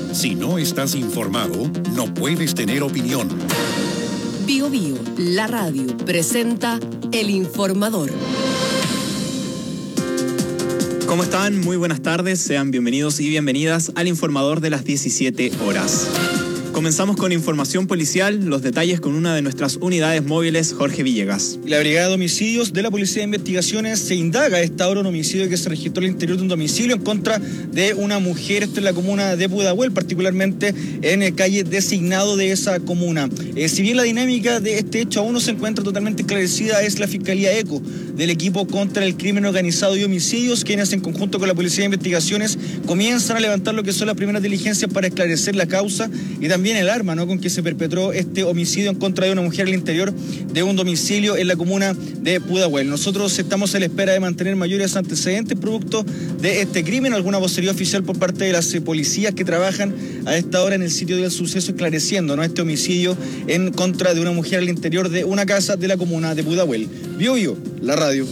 Si no estás informado, no puedes tener opinión. Bio Bio, la radio, presenta El Informador. ¿Cómo están? Muy buenas tardes, sean bienvenidos y bienvenidas al Informador de las 17 horas. Comenzamos con información policial, los detalles con una de nuestras unidades móviles, Jorge Villegas. La Brigada de Homicidios de la Policía de Investigaciones se indaga a esta hora un homicidio que se registró al interior de un domicilio en contra de una mujer, esto en la comuna de Pudahuel, particularmente en el calle designado de esa comuna. Si bien la dinámica de este hecho aún no se encuentra totalmente esclarecida, es la Fiscalía ECO del equipo contra el crimen organizado y homicidios, quienes en conjunto con la Policía de Investigaciones comienzan a levantar lo que son las primeras diligencias para esclarecer la causa y también el arma, ¿no?, con que se perpetró este homicidio en contra de una mujer al interior de un domicilio en la comuna de Pudahuel. Nosotros estamos a la espera de mantener mayores antecedentes producto de este crimen, alguna vocería oficial por parte de las policías que trabajan a esta hora en el sitio del suceso esclareciendo, ¿no?, este homicidio en contra de una mujer al interior de una casa de la comuna de Pudahuel. Bio Bio, la radio.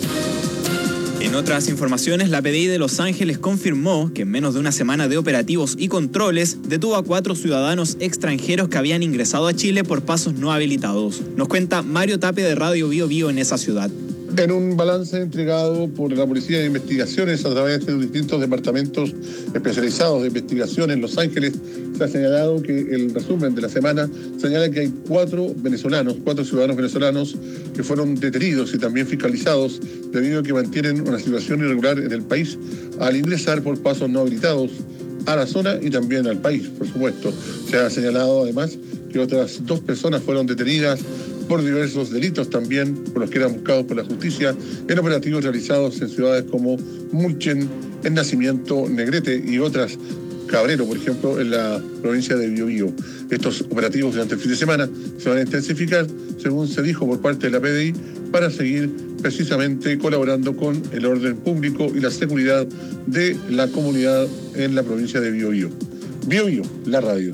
En otras informaciones, la PDI de Los Ángeles confirmó que en menos de una semana de operativos y controles detuvo a 4 ciudadanos extranjeros que habían ingresado a Chile por pasos no habilitados. Nos cuenta Mario Tapia de Radio Bio Bio en esa ciudad. En un balance entregado por la Policía de Investigaciones a través de distintos departamentos especializados de investigación en Los Ángeles, se ha señalado que el resumen de la semana señala que hay 4 ciudadanos venezolanos que fueron detenidos y también fiscalizados debido a que mantienen una situación irregular en el país al ingresar por pasos no habilitados a la zona y también al país, por supuesto. Se ha señalado además que otras 2 personas fueron detenidas por diversos delitos también, por los que eran buscados por la justicia, en operativos realizados en ciudades como Mulchen, en Nacimiento, Negrete y otras, Cabrero, por ejemplo, en la provincia de Biobío. Estos operativos durante el fin de semana se van a intensificar, según se dijo por parte de la PDI, para seguir precisamente colaborando con el orden público y la seguridad de la comunidad en la provincia de Biobío. Biobío, la radio.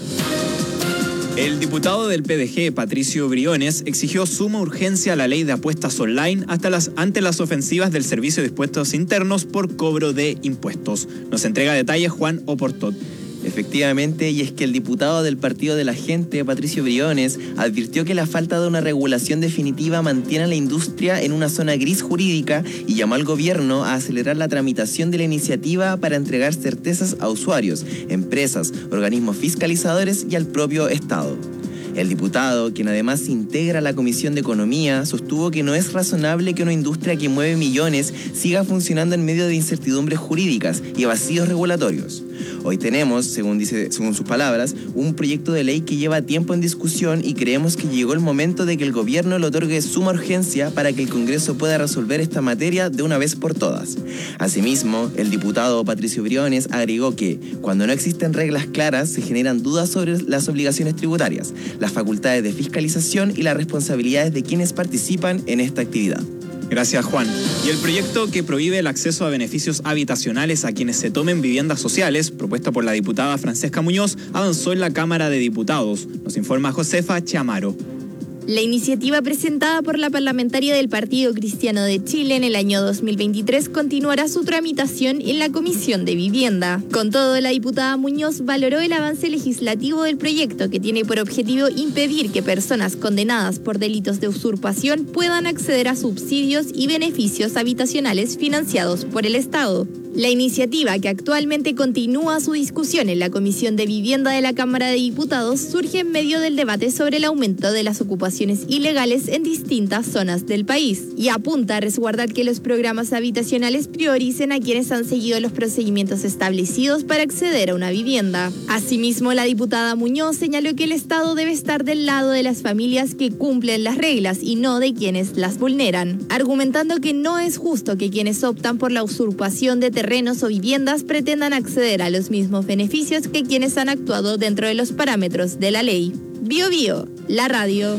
El diputado del PDG, Patricio Briones, exigió suma urgencia a la ley de apuestas online ante las ofensivas del Servicio de Impuestos Internos por cobro de impuestos. Nos entrega detalles Juan Oportot. Efectivamente, y es que el diputado del Partido de la Gente, Patricio Briones, advirtió que la falta de una regulación definitiva mantiene a la industria en una zona gris jurídica y llamó al gobierno a acelerar la tramitación de la iniciativa para entregar certezas a usuarios, empresas, organismos fiscalizadores y al propio Estado. El diputado, quien además integra la Comisión de Economía, sostuvo que no es razonable que una industria que mueve millones siga funcionando en medio de incertidumbres jurídicas y vacíos regulatorios. Hoy tenemos, según sus palabras, un proyecto de ley que lleva tiempo en discusión y creemos que llegó el momento de que el gobierno le otorgue suma urgencia para que el Congreso pueda resolver esta materia de una vez por todas. Asimismo, el diputado Patricio Briones agregó que, cuando no existen reglas claras, se generan dudas sobre las obligaciones tributarias, las facultades de fiscalización y las responsabilidades de quienes participan en esta actividad. Gracias, Juan. Y el proyecto que prohíbe el acceso a beneficios habitacionales a quienes se tomen viviendas sociales, propuesto por la diputada Francesca Muñoz, avanzó en la Cámara de Diputados. Nos informa Josefa Chamaro. La iniciativa presentada por la parlamentaria del Partido Cristiano de Chile en el año 2023 continuará su tramitación en la Comisión de Vivienda. Con todo, la diputada Muñoz valoró el avance legislativo del proyecto, que tiene por objetivo impedir que personas condenadas por delitos de usurpación puedan acceder a subsidios y beneficios habitacionales financiados por el Estado. La iniciativa, que actualmente continúa su discusión en la Comisión de Vivienda de la Cámara de Diputados, surge en medio del debate sobre el aumento de las ocupaciones ilegales en distintas zonas del país y apunta a resguardar que los programas habitacionales prioricen a quienes han seguido los procedimientos establecidos para acceder a una vivienda. Asimismo, la diputada Muñoz señaló que el Estado debe estar del lado de las familias que cumplen las reglas y no de quienes las vulneran, argumentando que no es justo que quienes optan por la usurpación de terrenos o viviendas pretendan acceder a los mismos beneficios que quienes han actuado dentro de los parámetros de la ley. Bio Bio, la radio.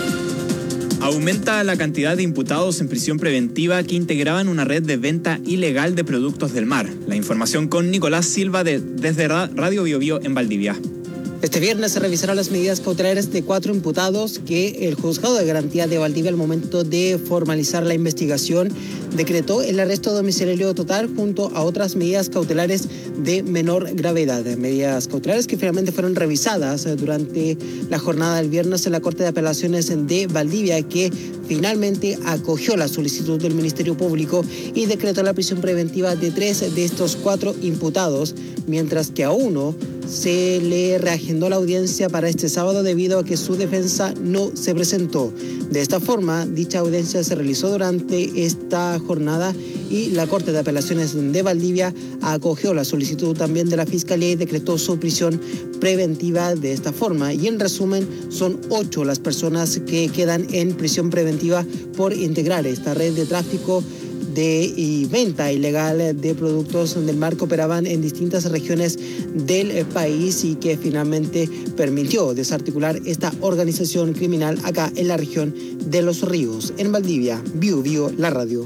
Aumenta la cantidad de imputados en prisión preventiva que integraban una red de venta ilegal de productos del mar. La información con Nicolás Silva desde Radio Bio Bio en Valdivia. Este viernes se revisarán las medidas cautelares de 4 imputados que el Juzgado de Garantía de Valdivia, al momento de formalizar la investigación, decretó el arresto domiciliario total junto a otras medidas cautelares de menor gravedad. Medidas cautelares que finalmente fueron revisadas durante la jornada del viernes en la Corte de Apelaciones de Valdivia, que finalmente acogió la solicitud del Ministerio Público y decretó la prisión preventiva de 3 de estos 4 imputados, mientras que a uno se le reagendó la audiencia para este sábado debido a que su defensa no se presentó. De esta forma, dicha audiencia se realizó durante esta jornada y la Corte de Apelaciones de Valdivia acogió la solicitud también de la Fiscalía y decretó su prisión preventiva de esta forma. Y en resumen, son 8 las personas que quedan en prisión preventiva por integrar esta red de tráfico y venta ilegal de productos del mar que operaban en distintas regiones del país y que finalmente permitió desarticular esta organización criminal acá en la región de Los Ríos. En Valdivia, Bio, la radio.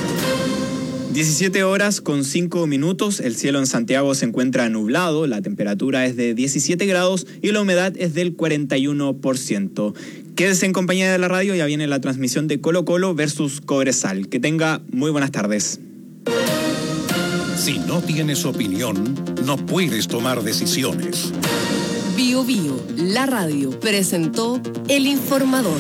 17 horas con 5 minutos, el cielo en Santiago se encuentra nublado, la temperatura es de 17 grados y la humedad es del 41%. Quédese en compañía de la radio, ya viene la transmisión de Colo-Colo versus Cobresal. Que tenga muy buenas tardes. Si no tienes opinión, no puedes tomar decisiones. Bio, la radio, presentó El Informador.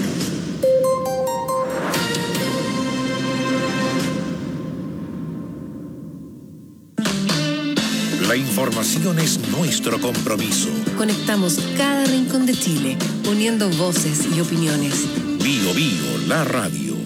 La información es nuestro compromiso. Conectamos cada rincón de Chile, uniendo voces y opiniones. Bio, la radio.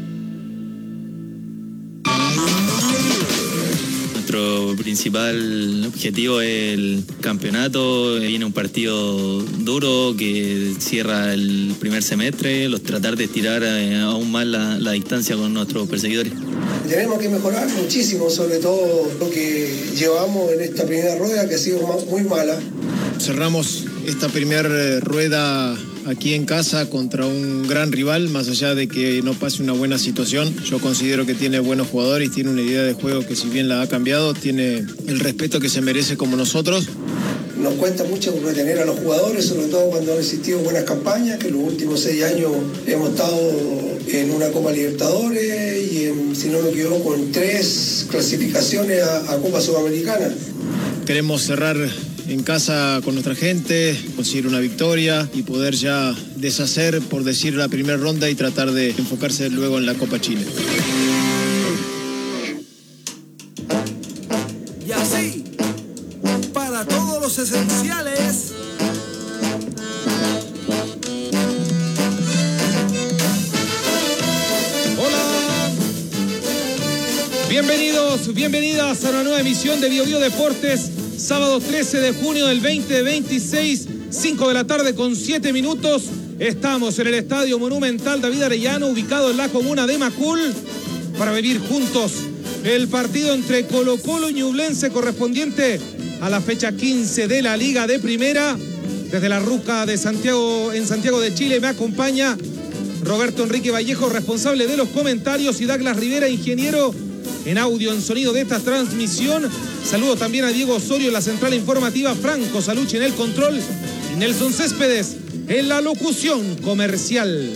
Nuestro principal objetivo es el campeonato. Viene un partido duro que cierra el primer semestre, tratar de estirar aún más la distancia con nuestros perseguidores. Tenemos que mejorar muchísimo, sobre todo lo que llevamos en esta primera rueda, que ha sido muy mala. Cerramos esta primera rueda aquí en casa contra un gran rival, más allá de que no pase una buena situación. Yo considero que tiene buenos jugadores, tiene una idea de juego que, si bien la ha cambiado, tiene el respeto que se merece como nosotros. Nos cuesta mucho retener a los jugadores, sobre todo cuando han existido buenas campañas, que en los últimos 6 años hemos estado en una Copa Libertadores y, si no me equivoco, en 3 clasificaciones a Copa Sudamericana. Queremos cerrar en casa con nuestra gente, conseguir una victoria y poder ya deshacer, por decir, la primera ronda y tratar de enfocarse luego en la Copa Chile. Y así, para todos los esenciales. Hola. Bienvenidas a una nueva emisión de Bio Deportes. Sábado 13 de junio del 2026, 5 de la tarde con 7 minutos. Estamos en el Estadio Monumental David Arellano, ubicado en la comuna de Macul, para vivir juntos el partido entre Colo-Colo y Ñublense correspondiente a la fecha 15 de la Liga de Primera. Desde la Ruca de Santiago, en Santiago de Chile, me acompaña Roberto Enrique Vallejo, responsable de los comentarios, y Douglas Rivera, ingeniero en audio, en sonido de esta transmisión. Saludo también a Diego Osorio en la central informativa, Franco Salucci en el control y Nelson Céspedes en la locución comercial.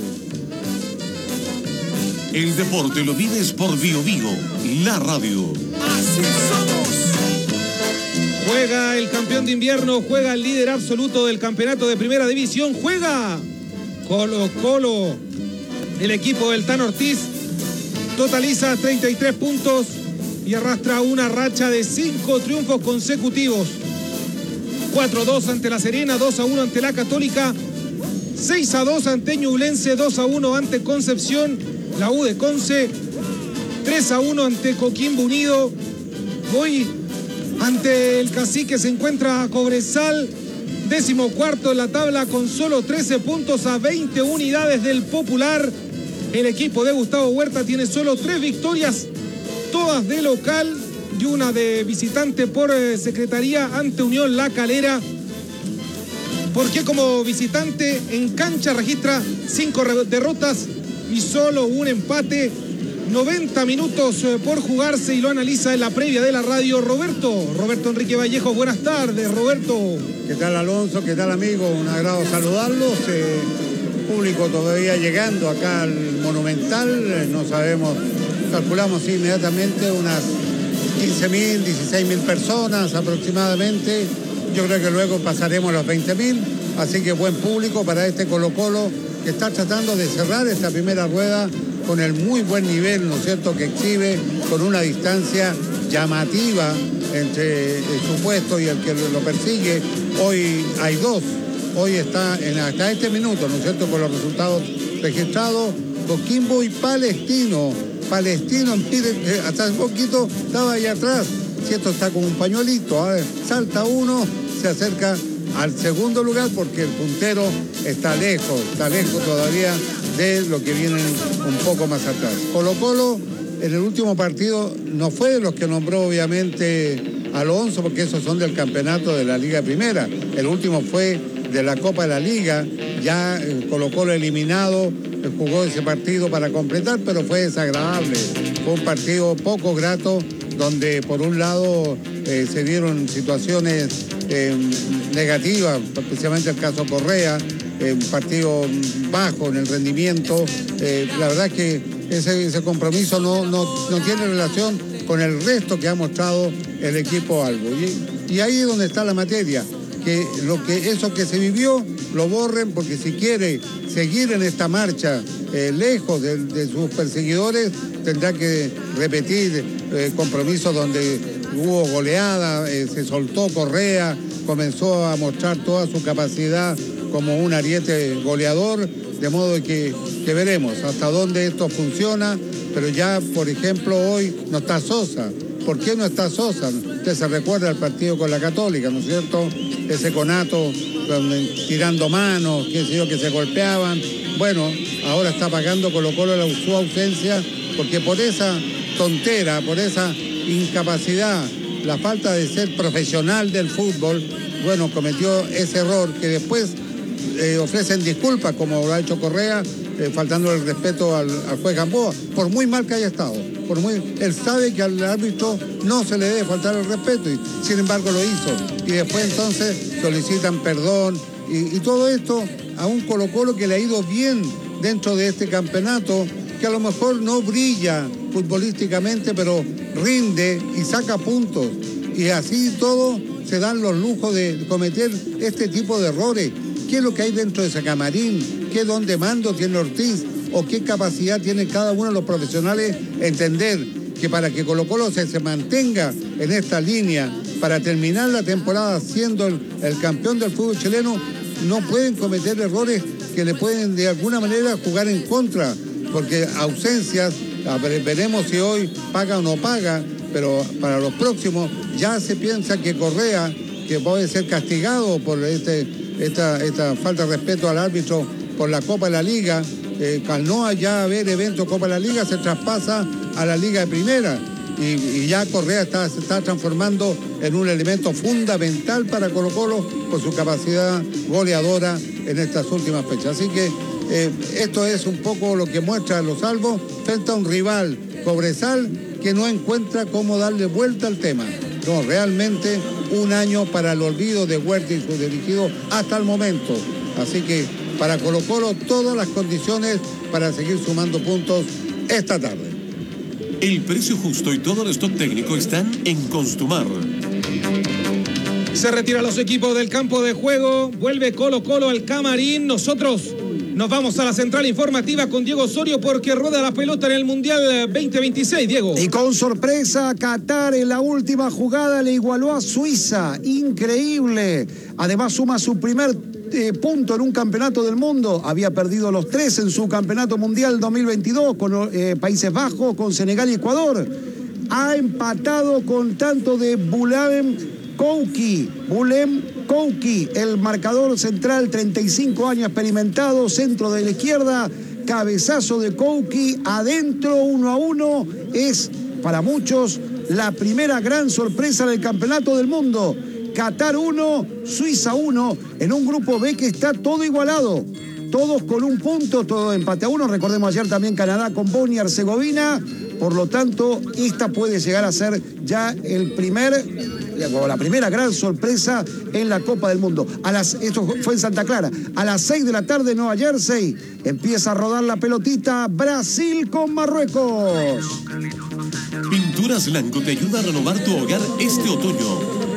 El deporte lo vives por Bio, la radio. Así somos. Juega el campeón de invierno, juega el líder absoluto del campeonato de primera división, juega Colo-Colo. El equipo del Tan Ortiz totaliza 33 puntos y arrastra una racha de 5 triunfos consecutivos. 4-2 ante La Serena, 2-1 ante La Católica, 6-2 ante Ñublense, 2-1 ante Concepción, la U de Conce, 3-1 ante Coquimbo Unido. Hoy ante el Cacique se encuentra Cobresal, 14º en la tabla con solo 13 puntos a 20 unidades del Popular. El equipo de Gustavo Huerta tiene solo 3 victorias, todas de local y una de visitante por secretaría ante Unión La Calera. Porque como visitante en cancha registra 5 derrotas y solo un empate. 90 minutos por jugarse y lo analiza en la previa de la radio Roberto Enrique Vallejo. Buenas tardes, Roberto. ¿Qué tal, Alonso? ¿Qué tal, amigo? Un agrado saludarlos. Público todavía llegando acá al Monumental. No sabemos calculamos inmediatamente unas 15.000, 16.000 personas aproximadamente. Yo creo que luego pasaremos los 20.000, así que buen público para este Colo-Colo que está tratando de cerrar esta primera rueda con el muy buen nivel, ¿no es cierto?, que exhibe, con una distancia llamativa entre su puesto y el que lo persigue. Hoy hay dos, hoy está hasta este minuto, ¿no es cierto?, con los resultados registrados, Coquimbo y Palestino. Palestino, mire, hasta hace poquito estaba ahí atrás, si esto está como un pañuelito, salta uno, se acerca al segundo lugar porque el puntero está lejos todavía de lo que vienen un poco más atrás. Colo-Colo en el último partido no fue de los que nombró obviamente Alonso, porque esos son del campeonato de la Liga Primera. El último fue de la Copa de la Liga, ya Colo-Colo eliminado, jugó ese partido para completar, pero fue desagradable. Fue un partido poco grato, donde por un lado se dieron situaciones negativas, especialmente el caso Correa, un partido bajo en el rendimiento. La verdad es que ese compromiso no tiene relación con el resto que ha mostrado el equipo Albo. Y ahí es donde está la materia, que eso que se vivió lo borren, porque si quiere seguir en esta marcha lejos de sus perseguidores, tendrá que repetir compromisos donde hubo goleada, se soltó Correa, comenzó a mostrar toda su capacidad como un ariete goleador, de modo que veremos hasta dónde esto funciona. Pero ya, por ejemplo, hoy no está Sosa. ¿Por qué no está Sosa? Usted se recuerda el partido con la Católica, ¿no es cierto? Ese conato tirando manos, qué sé yo, que se golpeaban. Bueno, ahora está pagando Colo-Colo su ausencia, porque por esa tontera, por esa incapacidad, la falta de ser profesional del fútbol, bueno, cometió ese error que después ofrecen disculpas, como lo ha hecho Correa, faltando el respeto al juez Gamboa, por muy mal que haya estado. Él sabe que al árbitro no se le debe faltar el respeto, y sin embargo lo hizo. Y después entonces solicitan perdón, y todo esto a un Colo-Colo que le ha ido bien dentro de este campeonato, que a lo mejor no brilla futbolísticamente, pero rinde y saca puntos. Y así todo se dan los lujos de cometer este tipo de errores. ¿Qué es lo que hay dentro de ese camarín? ¿Qué don de mando tiene Ortiz? ¿O qué capacidad tiene cada uno de los profesionales? Entender que para que Colo-Colo se mantenga en esta línea, para terminar la temporada siendo el campeón del fútbol chileno, no pueden cometer errores que le pueden de alguna manera jugar en contra, porque ausencias, veremos si hoy paga o no paga, pero para los próximos ya se piensa que Correa, que puede ser castigado por esta falta de respeto al árbitro por la Copa de la Liga, al no ya haber evento Copa de la Liga, se traspasa a la Liga de Primera, y ya Correa se está transformando en un elemento fundamental para Colo-Colo por su capacidad goleadora en estas últimas fechas. Así que esto es un poco lo que muestra los Albos frente a un rival, Cobresal, que no encuentra cómo darle vuelta al tema. No, realmente un año para el olvido de Huerta y sus dirigidos hasta el momento. Así que para Colo-Colo todas las condiciones para seguir sumando puntos esta tarde. El precio justo y todo el stock técnico están en Constumar. Se retiran los equipos del campo de juego, vuelve Colo-Colo al camarín. Nosotros nos vamos a la central informativa con Diego Osorio, porque rueda la pelota en el Mundial 2026, Diego. Y con sorpresa, Qatar en la última jugada le igualó a Suiza. Increíble. Además suma su primer punto en un campeonato del mundo. Había perdido los 3 en su campeonato mundial 2022 con Países Bajos, con Senegal y Ecuador. Ha empatado con tanto de Bulem Kouki, el marcador central, 35 años experimentado, centro de la izquierda, cabezazo de Kouki, adentro, 1-1. Es para muchos la primera gran sorpresa del campeonato del mundo. Qatar 1, Suiza 1, en un grupo B que está todo igualado. Todos con un punto, todo empate a 1. Recordemos ayer también Canadá con Bosnia y Herzegovina. Por lo tanto, esta puede llegar a ser ya el primer la primera gran sorpresa en la Copa del Mundo. Esto fue en Santa Clara. A las 6 de la tarde en Nueva Jersey empieza a rodar la pelotita Brasil con Marruecos. Pinturas Lanco te ayuda a renovar tu hogar este otoño.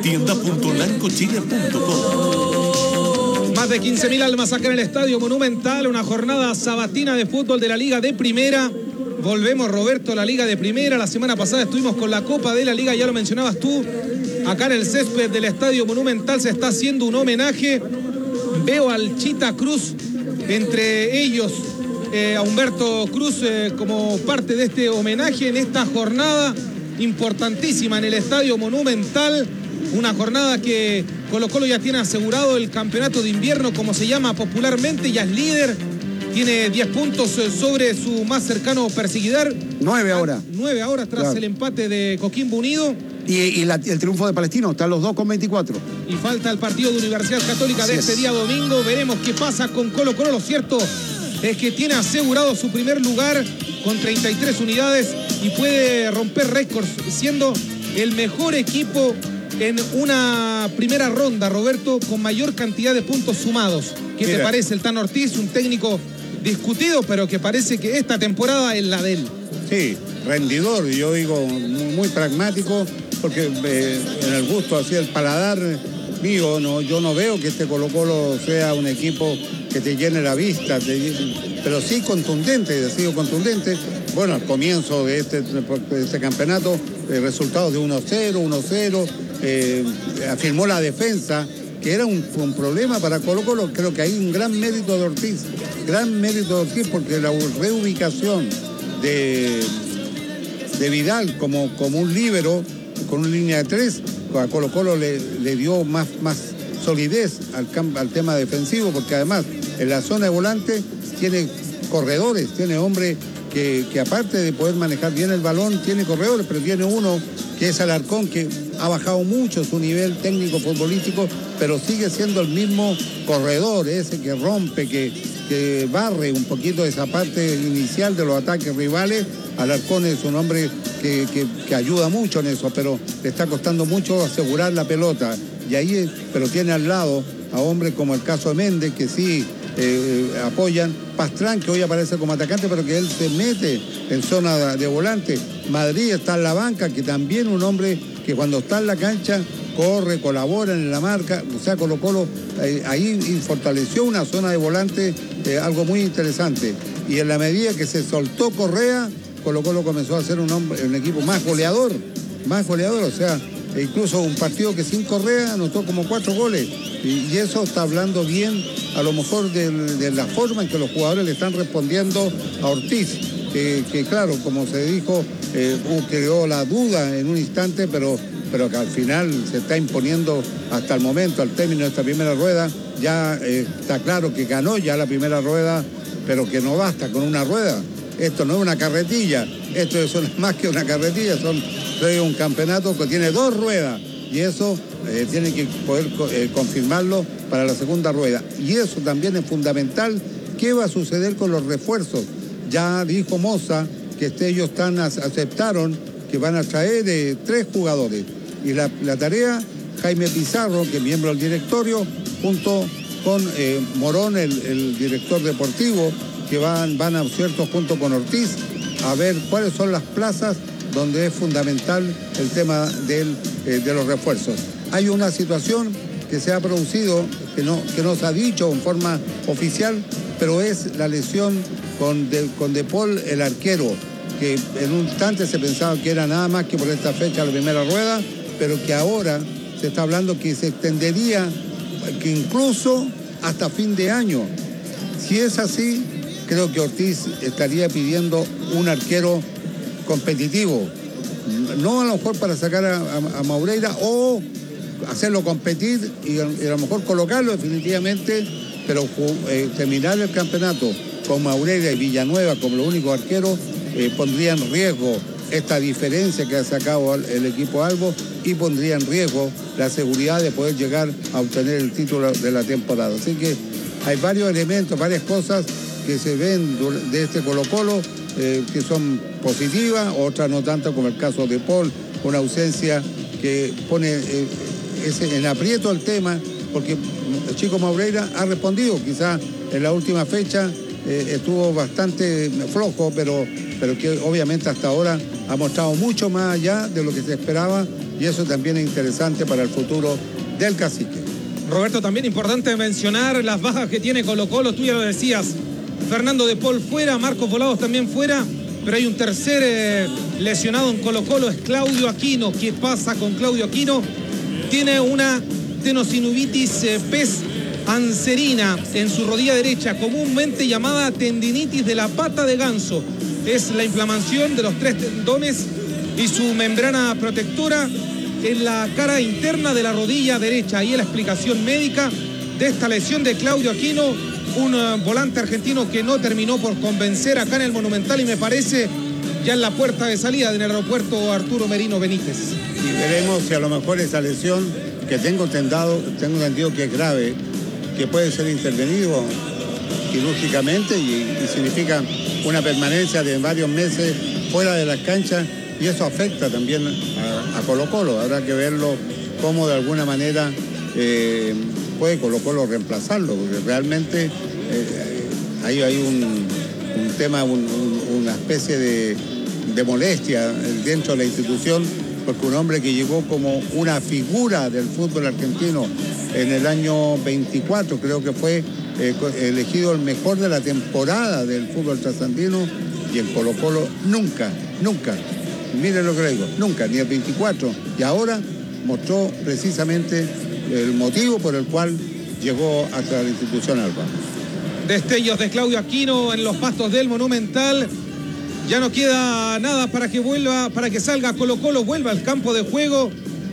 Tienda.lancochile.com. Más de 15.000 almas acá en el Estadio Monumental. Una jornada sabatina de fútbol de la Liga de Primera. Volvemos, Roberto, a la Liga de Primera. La semana pasada estuvimos con la Copa de la Liga, ya lo mencionabas tú. Acá en el césped del Estadio Monumental se está haciendo un homenaje. Veo al Chita Cruz, entre ellos a Humberto Cruz, como parte de este homenaje en esta jornada importantísima en el Estadio Monumental. Una jornada que Colo-Colo ya tiene asegurado el campeonato de invierno, como se llama popularmente, ya es líder. Tiene 10 puntos sobre su más cercano perseguidor. 9 ahora. 9 ahora tras claro. El empate de Coquimbo Unido. Y el triunfo de Palestino, están los dos con 24. Y falta el partido de Universidad Católica de este día domingo. Veremos qué pasa con Colo-Colo. Lo cierto es que tiene asegurado su primer lugar con 33 unidades y puede romper récords, siendo el mejor equipo en una primera ronda, Roberto, con mayor cantidad de puntos sumados. ¿Qué te parece el Tan Ortiz? Un técnico discutido, pero que parece que esta temporada es la de él. Sí, rendidor, yo digo, muy pragmático, porque en el gusto, así el paladar mío, yo no veo que este Colo-Colo sea un equipo que te llene la vista, pero sí contundente, ha sido contundente. Bueno, al comienzo de este campeonato, resultados de 1-0, 1-0, afirmó la defensa, que era un problema para Colo-Colo. Creo que hay un gran mérito de Ortiz, porque la reubicación de Vidal como un líbero, con una línea de 3, a Colo-Colo le dio más solidez al tema defensivo, porque además en la zona de volante tiene corredores, tiene hombres que aparte de poder manejar bien el balón, tiene corredores, pero tiene uno que es Alarcón, que ha bajado mucho su nivel técnico futbolístico, pero sigue siendo el mismo corredor, ese que rompe, que barre un poquito esa parte inicial de los ataques rivales. Alarcón es un hombre que ayuda mucho en eso, pero le está costando mucho asegurar la pelota. Y ahí, pero tiene al lado a hombres como el caso de Méndez, que sí apoyan. Pastrán, que hoy aparece como atacante, pero que él se mete en zona de volante. Madrid está en la banca, que también un hombre que cuando está en la cancha corre, colabora en la marca. O sea, Colo-Colo ahí fortaleció una zona de volante, algo muy interesante. Y en la medida que se soltó Correa, Colo-Colo comenzó a ser un equipo más goleador, o sea, incluso un partido que sin Correa anotó como 4 goles. Y eso está hablando bien, a lo mejor, de la forma en que los jugadores le están respondiendo a Ortiz, que claro, como se dijo, creó la duda en un instante, pero que al final se está imponiendo hasta el momento, al término de esta primera rueda. Ya está claro que ganó ya la primera rueda, pero que no basta con una rueda. Esto no es una carretilla, esto es más que una carretilla, es un campeonato que tiene 2 ruedas, y eso tiene que poder confirmarlo para la segunda rueda. Y eso también es fundamental. ¿Qué va a suceder con los refuerzos? Ya dijo Moza que ellos aceptaron que van a traer 3 jugadores. Y la tarea, Jaime Pizarro, que es miembro del directorio, junto con Morón, el director deportivo, que van a cierto junto con Ortiz, a ver cuáles son las plazas donde es fundamental el tema de los refuerzos. Hay una situación que se ha producido, que no se ha dicho en forma oficial, pero es la lesión con De Paul, el arquero, que en un instante se pensaba que era nada más que por esta fecha la primera rueda, pero que ahora se está hablando que se extendería, que incluso hasta fin de año. Si es así, creo que Ortiz estaría pidiendo un arquero competitivo, no a lo mejor para sacar a Maureira o hacerlo competir y a lo mejor colocarlo definitivamente, pero terminar el campeonato con Maureira y Villanueva como los únicos arqueros pondría en riesgo esta diferencia que ha sacado el equipo Albo y pondría en riesgo la seguridad de poder llegar a obtener el título de la temporada. Así que hay varios elementos, varias cosas que se ven de este Colo-Colo que son positivas, otras no tanto, como el caso de Paul, una ausencia que pone en aprieto el tema, porque el chico Maureira ha respondido, quizás en la última fecha estuvo bastante flojo, pero que obviamente hasta ahora ha mostrado mucho más allá de lo que se esperaba, y eso también es interesante para el futuro del Cacique. Roberto, también importante mencionar las bajas que tiene Colo-Colo, tú ya lo decías, Fernando de Paul fuera, Marcos Volados también fuera, pero hay un tercer lesionado en Colo-Colo, es Claudio Aquino. ¿Qué pasa con Claudio Aquino? Tiene una tenosynovitis pes anserina en su rodilla derecha, comúnmente llamada tendinitis de la pata de ganso. Es la inflamación de los 3 tendones y su membrana protectora en la cara interna de la rodilla derecha. Ahí es la explicación médica de esta lesión de Claudio Aquino, un volante argentino que no terminó por convencer acá en el Monumental, y me parece ya en la puerta de salida del aeropuerto Arturo Merino Benítez. Y veremos si a lo mejor esa lesión, que tengo entendido que es grave, que puede ser intervenido quirúrgicamente y significa una permanencia de varios meses fuera de las canchas, y eso afecta también a Colo-Colo. Habrá que verlo cómo de alguna manera puede Colo-Colo reemplazarlo, porque realmente ahí hay un tema, una especie de molestia dentro de la institución, porque un hombre que llegó como una figura del fútbol argentino en el año 24, creo que fue elegido el mejor de la temporada del fútbol trasandino, y en Colo-Colo nunca, miren lo que le digo, nunca, ni el 24, y ahora mostró precisamente el motivo por el cual llegó hasta la institución Alba. Destellos de Claudio Aquino en los pastos del Monumental. Ya no queda nada para que salga Colo-Colo, vuelva al campo de juego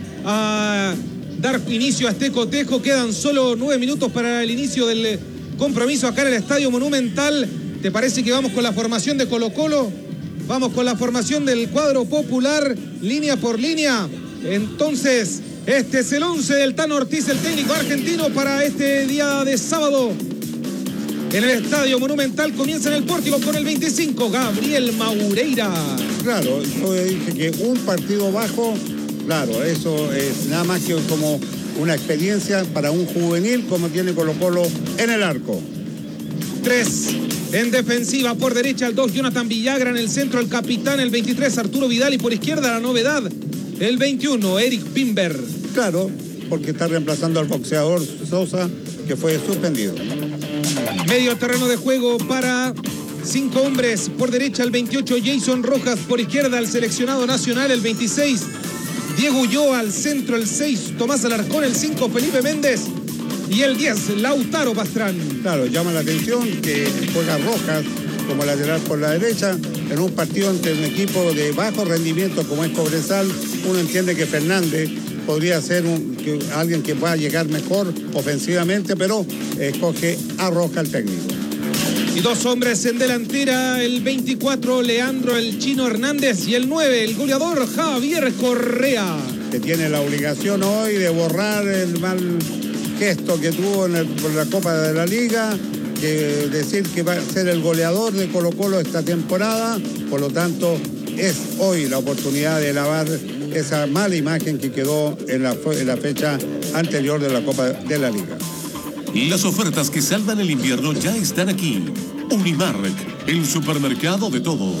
a dar inicio a este cotejo. Quedan solo 9 minutos para el inicio del compromiso acá en el Estadio Monumental. ¿Te parece que vamos con la formación de Colo-Colo? Vamos con la formación del cuadro popular, línea por línea. Entonces, este es el 11 del Tano Ortiz, el técnico argentino, para este día de sábado. En el Estadio Monumental comienza en el pórtico con el 25, Gabriel Maureira. Claro, yo dije que un partido bajo, claro, eso es nada más que como una experiencia para un juvenil como tiene Colo-Colo en el arco. 3 en defensiva, por derecha el 2, Jonathan Villagra, en el centro el capitán, el 23, Arturo Vidal, y por izquierda la novedad, el 21, Eric Pimber. Claro, porque está reemplazando al boxeador Sosa, que fue suspendido. Medio terreno de juego para 5 hombres. Por derecha el 28, Jason Rojas. Por izquierda el seleccionado nacional, el 26, Diego Ulloa. Al centro el 6, Tomás Alarcón. El 5, Felipe Méndez. Y el 10, Lautaro Pastrán. Claro, llama la atención que juega Rojas como lateral por la derecha en un partido entre un equipo de bajo rendimiento como es Cobresal. Uno entiende que Fernández podría ser alguien que pueda llegar mejor ofensivamente, pero escoge a Rojas el técnico. Y 2 hombres en delantera, el 24, Leandro el Chino Hernández, y el 9, el goleador Javier Correa. Que tiene la obligación hoy de borrar el mal gesto que tuvo por la Copa de la Liga, que decir que va a ser el goleador de Colo-Colo esta temporada. Por lo tanto, es hoy la oportunidad de lavar esa mala imagen que quedó en la fecha anterior de la Copa de la Liga. Las ofertas que salvan el invierno ya están aquí. Unimark, el supermercado de todo.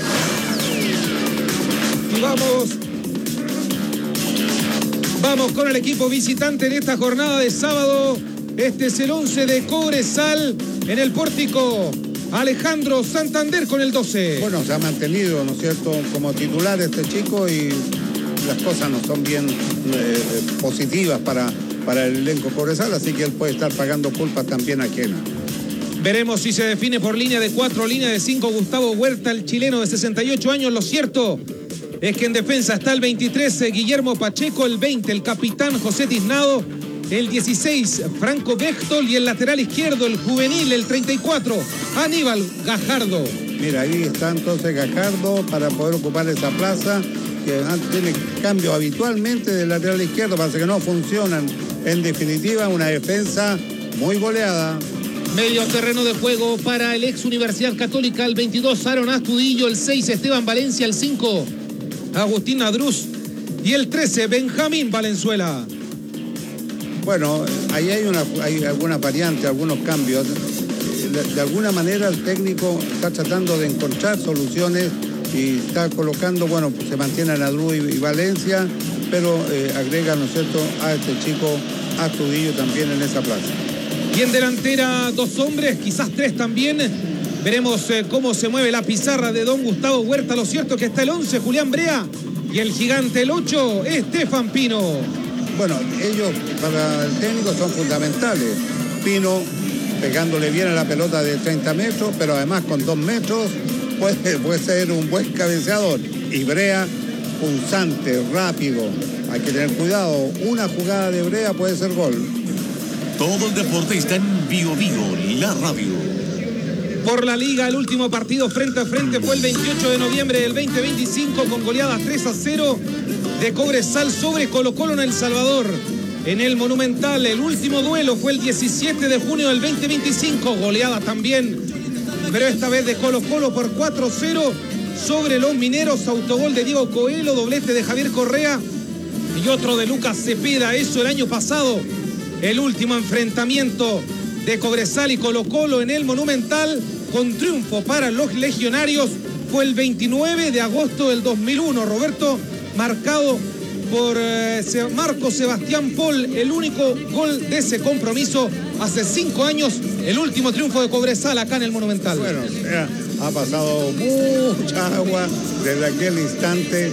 Y vamos con el equipo visitante en esta jornada de sábado. Este es el 11 de Cobresal. En el pórtico, Alejandro Santander con el 12. Bueno, se ha mantenido, ¿no es cierto?, como titular este chico, y las cosas no son bien positivas para el elenco Cobresal, así que él puede estar pagando culpas también ajenas. Veremos si se define por línea de 4, línea de 5, Gustavo Huerta, el chileno de 68 años. Lo cierto es que en defensa está el 23, Guillermo Pacheco, el 20, el capitán José Tiznado, el 16, Franco Bechtol, y el lateral izquierdo, el juvenil, el 34, Aníbal Gajardo. Mira, ahí está entonces Gajardo para poder ocupar esa plaza, que tiene cambio habitualmente del lateral izquierdo, parece que no funcionan. En definitiva, una defensa muy goleada. Medio terreno de juego para el ex Universidad Católica, el 22, Aaron Astudillo, el 6, Esteban Valencia, el 5, Agustín Adruz, y el 13, Benjamín Valenzuela. Bueno, ahí hay algunas variantes, algunos cambios. De alguna manera el técnico está tratando de encontrar soluciones y está colocando, bueno, se mantiene a Nadrú y Valencia, pero agrega, ¿no es cierto?, a este chico Astudillo también en esa plaza. Y en delantera 2 hombres, quizás 3 también. Veremos cómo se mueve la pizarra de don Gustavo Huerta. Lo cierto es que está el 11, Julián Brea, y el gigante el 8, Estefan Pino. Bueno, ellos para el técnico son fundamentales. Pino pegándole bien a la pelota de 30 metros, pero además con 2 metros puede ser un buen cabeceador. Y Brea, punzante, rápido. Hay que tener cuidado. Una jugada de Brea puede ser gol. Todo el deporte está en Bio la radio. Por la Liga, el último partido frente a frente fue el 28 de noviembre del 2025 con goleada 3-0 de Cobresal sobre Colo-Colo en El Salvador. En el Monumental, el último duelo fue el 17 de junio del 2025, goleada también, pero esta vez de Colo-Colo por 4-0 sobre los mineros, autogol de Diego Coelho, doblete de Javier Correa y otro de Lucas Cepeda. Eso el año pasado, el último enfrentamiento de Cobresal y Colo-Colo en el Monumental con triunfo para los legionarios fue el 29 de agosto del 2001, Roberto, marcado por Marco Sebastián Paul, el único gol de ese compromiso hace 5 años, el último triunfo de Cobresal acá en el Monumental. Bueno, ha pasado mucha agua desde aquel instante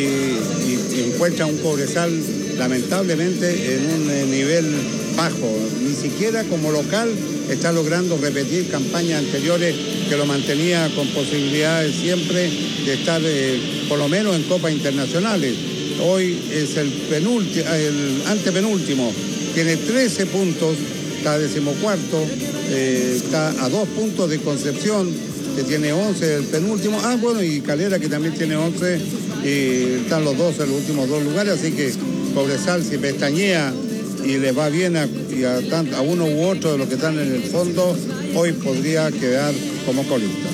y encuentra un Cobresal lamentablemente en un nivel bajo, ni siquiera como local está logrando repetir campañas anteriores que lo mantenía con posibilidades siempre de estar por lo menos en copas internacionales. Hoy es el antepenúltimo, tiene 13 puntos, está 14º, está a 2 puntos de Concepción, que tiene 11 del penúltimo, bueno, y Calera que también tiene 11, y están los dos en los últimos 2 lugares, así que Cobresal si pestañea y le va bien a uno u otro de los que están en el fondo, hoy podría quedar como colista.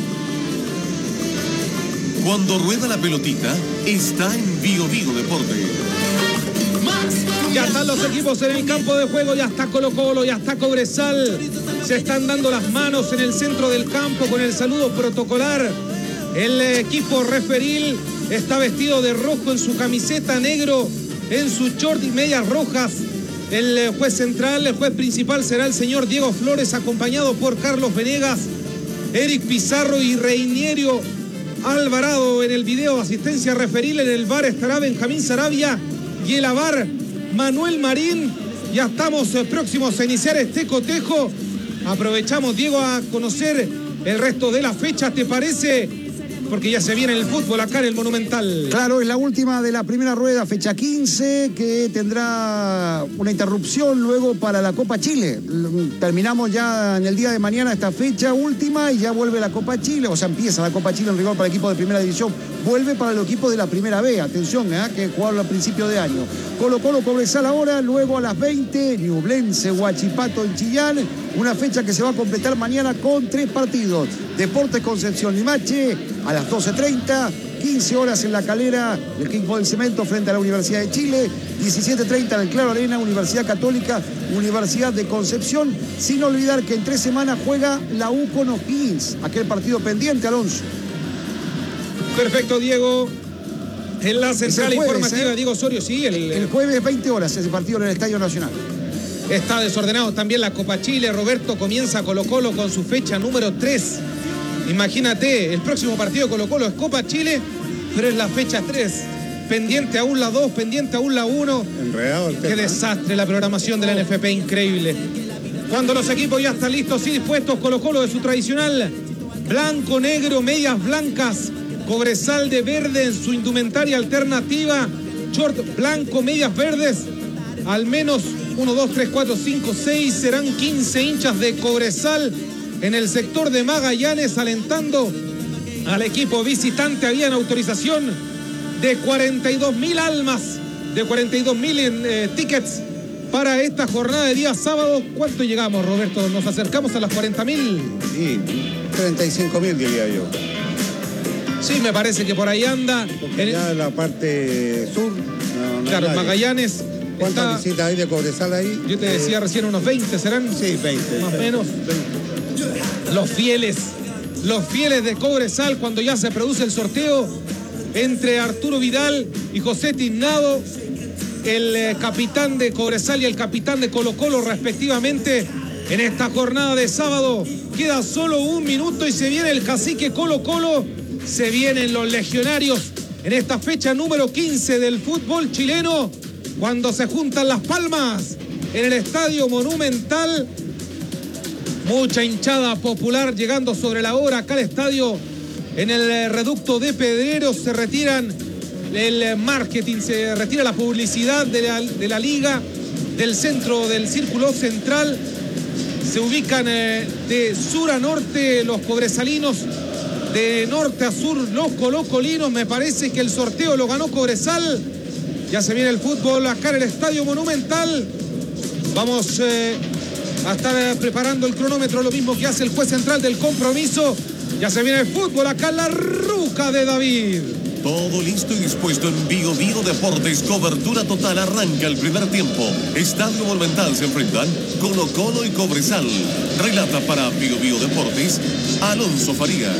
Cuando rueda la pelotita, está en Bio Deporte. Ya están los equipos en el campo de juego, ya está Colo-Colo, ya está Cobresal. Se están dando las manos en el centro del campo con el saludo protocolar. El equipo referil está vestido de rojo en su camiseta, negro en su short y medias rojas. El juez central, el juez principal será el señor Diego Flores, acompañado por Carlos Venegas, Eric Pizarro y Reinierio Alvarado. En el video asistencia referil, en el VAR estará Benjamín Sarabia y el AVAR Manuel Marín. Ya estamos próximos a iniciar este cotejo. Aprovechamos, Diego, a conocer el resto de la fecha, ¿te parece? Porque ya se viene el fútbol acá en el Monumental. Claro, es la última de la primera rueda, fecha 15, que tendrá una interrupción luego para la Copa Chile. Terminamos ya en el día de mañana esta fecha última y ya vuelve la Copa Chile, o sea, empieza la Copa Chile en rigor para el equipo de primera división. Vuelve para el equipo de la primera B, atención, que jugaron al principio de año. Colo-Colo, Cobresal ahora, luego a las 20, Ñublense, Huachipato en Chillán. Una fecha que se va a completar mañana con 3 partidos. Deportes Concepción Limache a las 12:30, 15 horas en La Calera, el equipo del Cemento frente a la Universidad de Chile, 17:30 en el Claro Arena, Universidad Católica, Universidad de Concepción, sin olvidar que en 3 semanas juega la U con O'Higgins, aquel partido pendiente, Alonso. Perfecto, Diego. En la central informativa, Diego Osorio, sí. El jueves 20 horas ese partido en el Estadio Nacional. Está desordenado también la Copa Chile. Roberto, comienza Colo-Colo con su fecha número 3. Imagínate, el próximo partido de Colo-Colo es Copa Chile, pero es la fecha 3. Pendiente aún la 2, pendiente aún la 1. Enredado el tema. Qué desastre la programación de la NFP, increíble. Cuando los equipos ya están listos y dispuestos, Colo-Colo de su tradicional blanco, negro, medias blancas. Cobresal de verde en su indumentaria alternativa. Short blanco, medias verdes. Al menos 1, 2, 3, 4, 5, 6. Serán 15 hinchas de Cobresal en el sector de Magallanes alentando al equipo visitante. Habían autorización de 42.000 almas, de 42.000 en tickets para esta jornada de día sábado. ¿Cuánto llegamos, Roberto? ¿Nos acercamos a las 40.000? Sí, 35.000 diría yo. Sí, me parece que por ahí anda. Ya en la parte sur, Claro, nadie. Magallanes. ¿Cuántas visitas hay de Cobresal ahí? Yo te decía recién unos 20, ¿serán? Sí, 20. Más o menos. Los fieles de Cobresal cuando ya se produce el sorteo entre Arturo Vidal y José Tiznado, el capitán de Cobresal y el capitán de Colo-Colo respectivamente. En esta jornada de sábado queda solo un minuto y se viene el cacique Colo-Colo, se vienen los legionarios en esta fecha número 15 del fútbol chileno, cuando se juntan las palmas en el Estadio Monumental. Mucha hinchada popular llegando sobre la hora acá al estadio. En el reducto de Pedreros se retiran el marketing, se retira la publicidad de la liga, del centro del círculo central. Se ubican de sur a norte los cobresalinos, de norte a sur los colocolinos. Me parece que el sorteo lo ganó Cobresal. Ya se viene el fútbol acá en el Estadio Monumental. Vamos a estar preparando el cronómetro, lo mismo que hace el juez central del compromiso. Ya se viene el fútbol acá en la Ruca de David. Todo listo y dispuesto en Bio Deportes. Cobertura total. Arranca el primer tiempo. Estadio Monumental se enfrentan Colo-Colo y Cobresal. Relata para Bio Deportes Alonso Farías.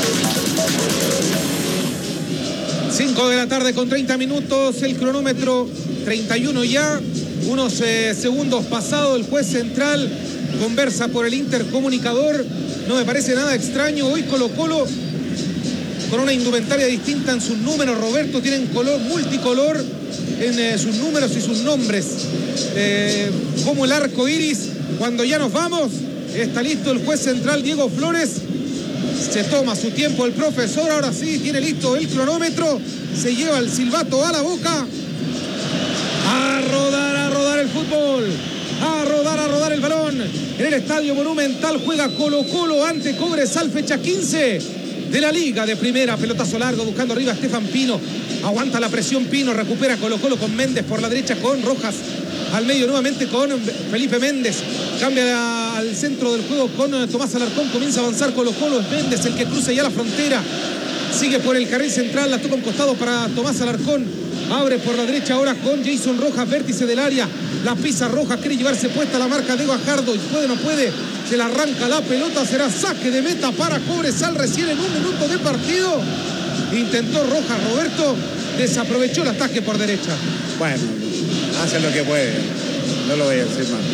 5 de la tarde con 30 minutos. El cronómetro 31 ya. Unos segundos pasado. El juez central conversa por el intercomunicador. No me parece nada extraño. Hoy Colo-Colo con una indumentaria distinta en sus números, Roberto, tienen color multicolor en sus números y sus nombres, como el arco iris. Cuando ya nos vamos, está listo el juez central Diego Flores, se toma su tiempo el profesor, ahora sí, tiene listo el cronómetro, se lleva el silbato a la boca. A rodar el fútbol, a rodar el balón. En el Estadio Monumental juega Colo-Colo ante Cobresal, fecha 15 de la Liga de Primera. Pelotazo largo buscando arriba Estefan Pino, aguanta la presión Pino, recupera Colo-Colo con Méndez por la derecha, con Rojas al medio nuevamente con Felipe Méndez, cambia al centro del juego con Tomás Alarcón, comienza a avanzar Colo-Colo, es Méndez el que cruza ya la frontera, sigue por el carril central, la toca un costado para Tomás Alarcón, abre por la derecha ahora con Jason Rojas, vértice del área, la pisa Rojas, quiere llevarse puesta la marca de Guajardo, y puede, no puede, se la arranca la pelota, será saque de meta para Cobresal recién en un minuto de partido. Intentó Rojas, Roberto, desaprovechó el ataque por derecha. Bueno, hace lo que puede, no lo voy a decir más.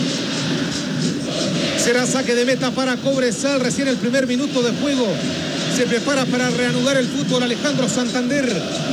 Será saque de meta para Cobresal, recién el primer minuto de juego. Se prepara para reanudar el fútbol Alejandro Santander.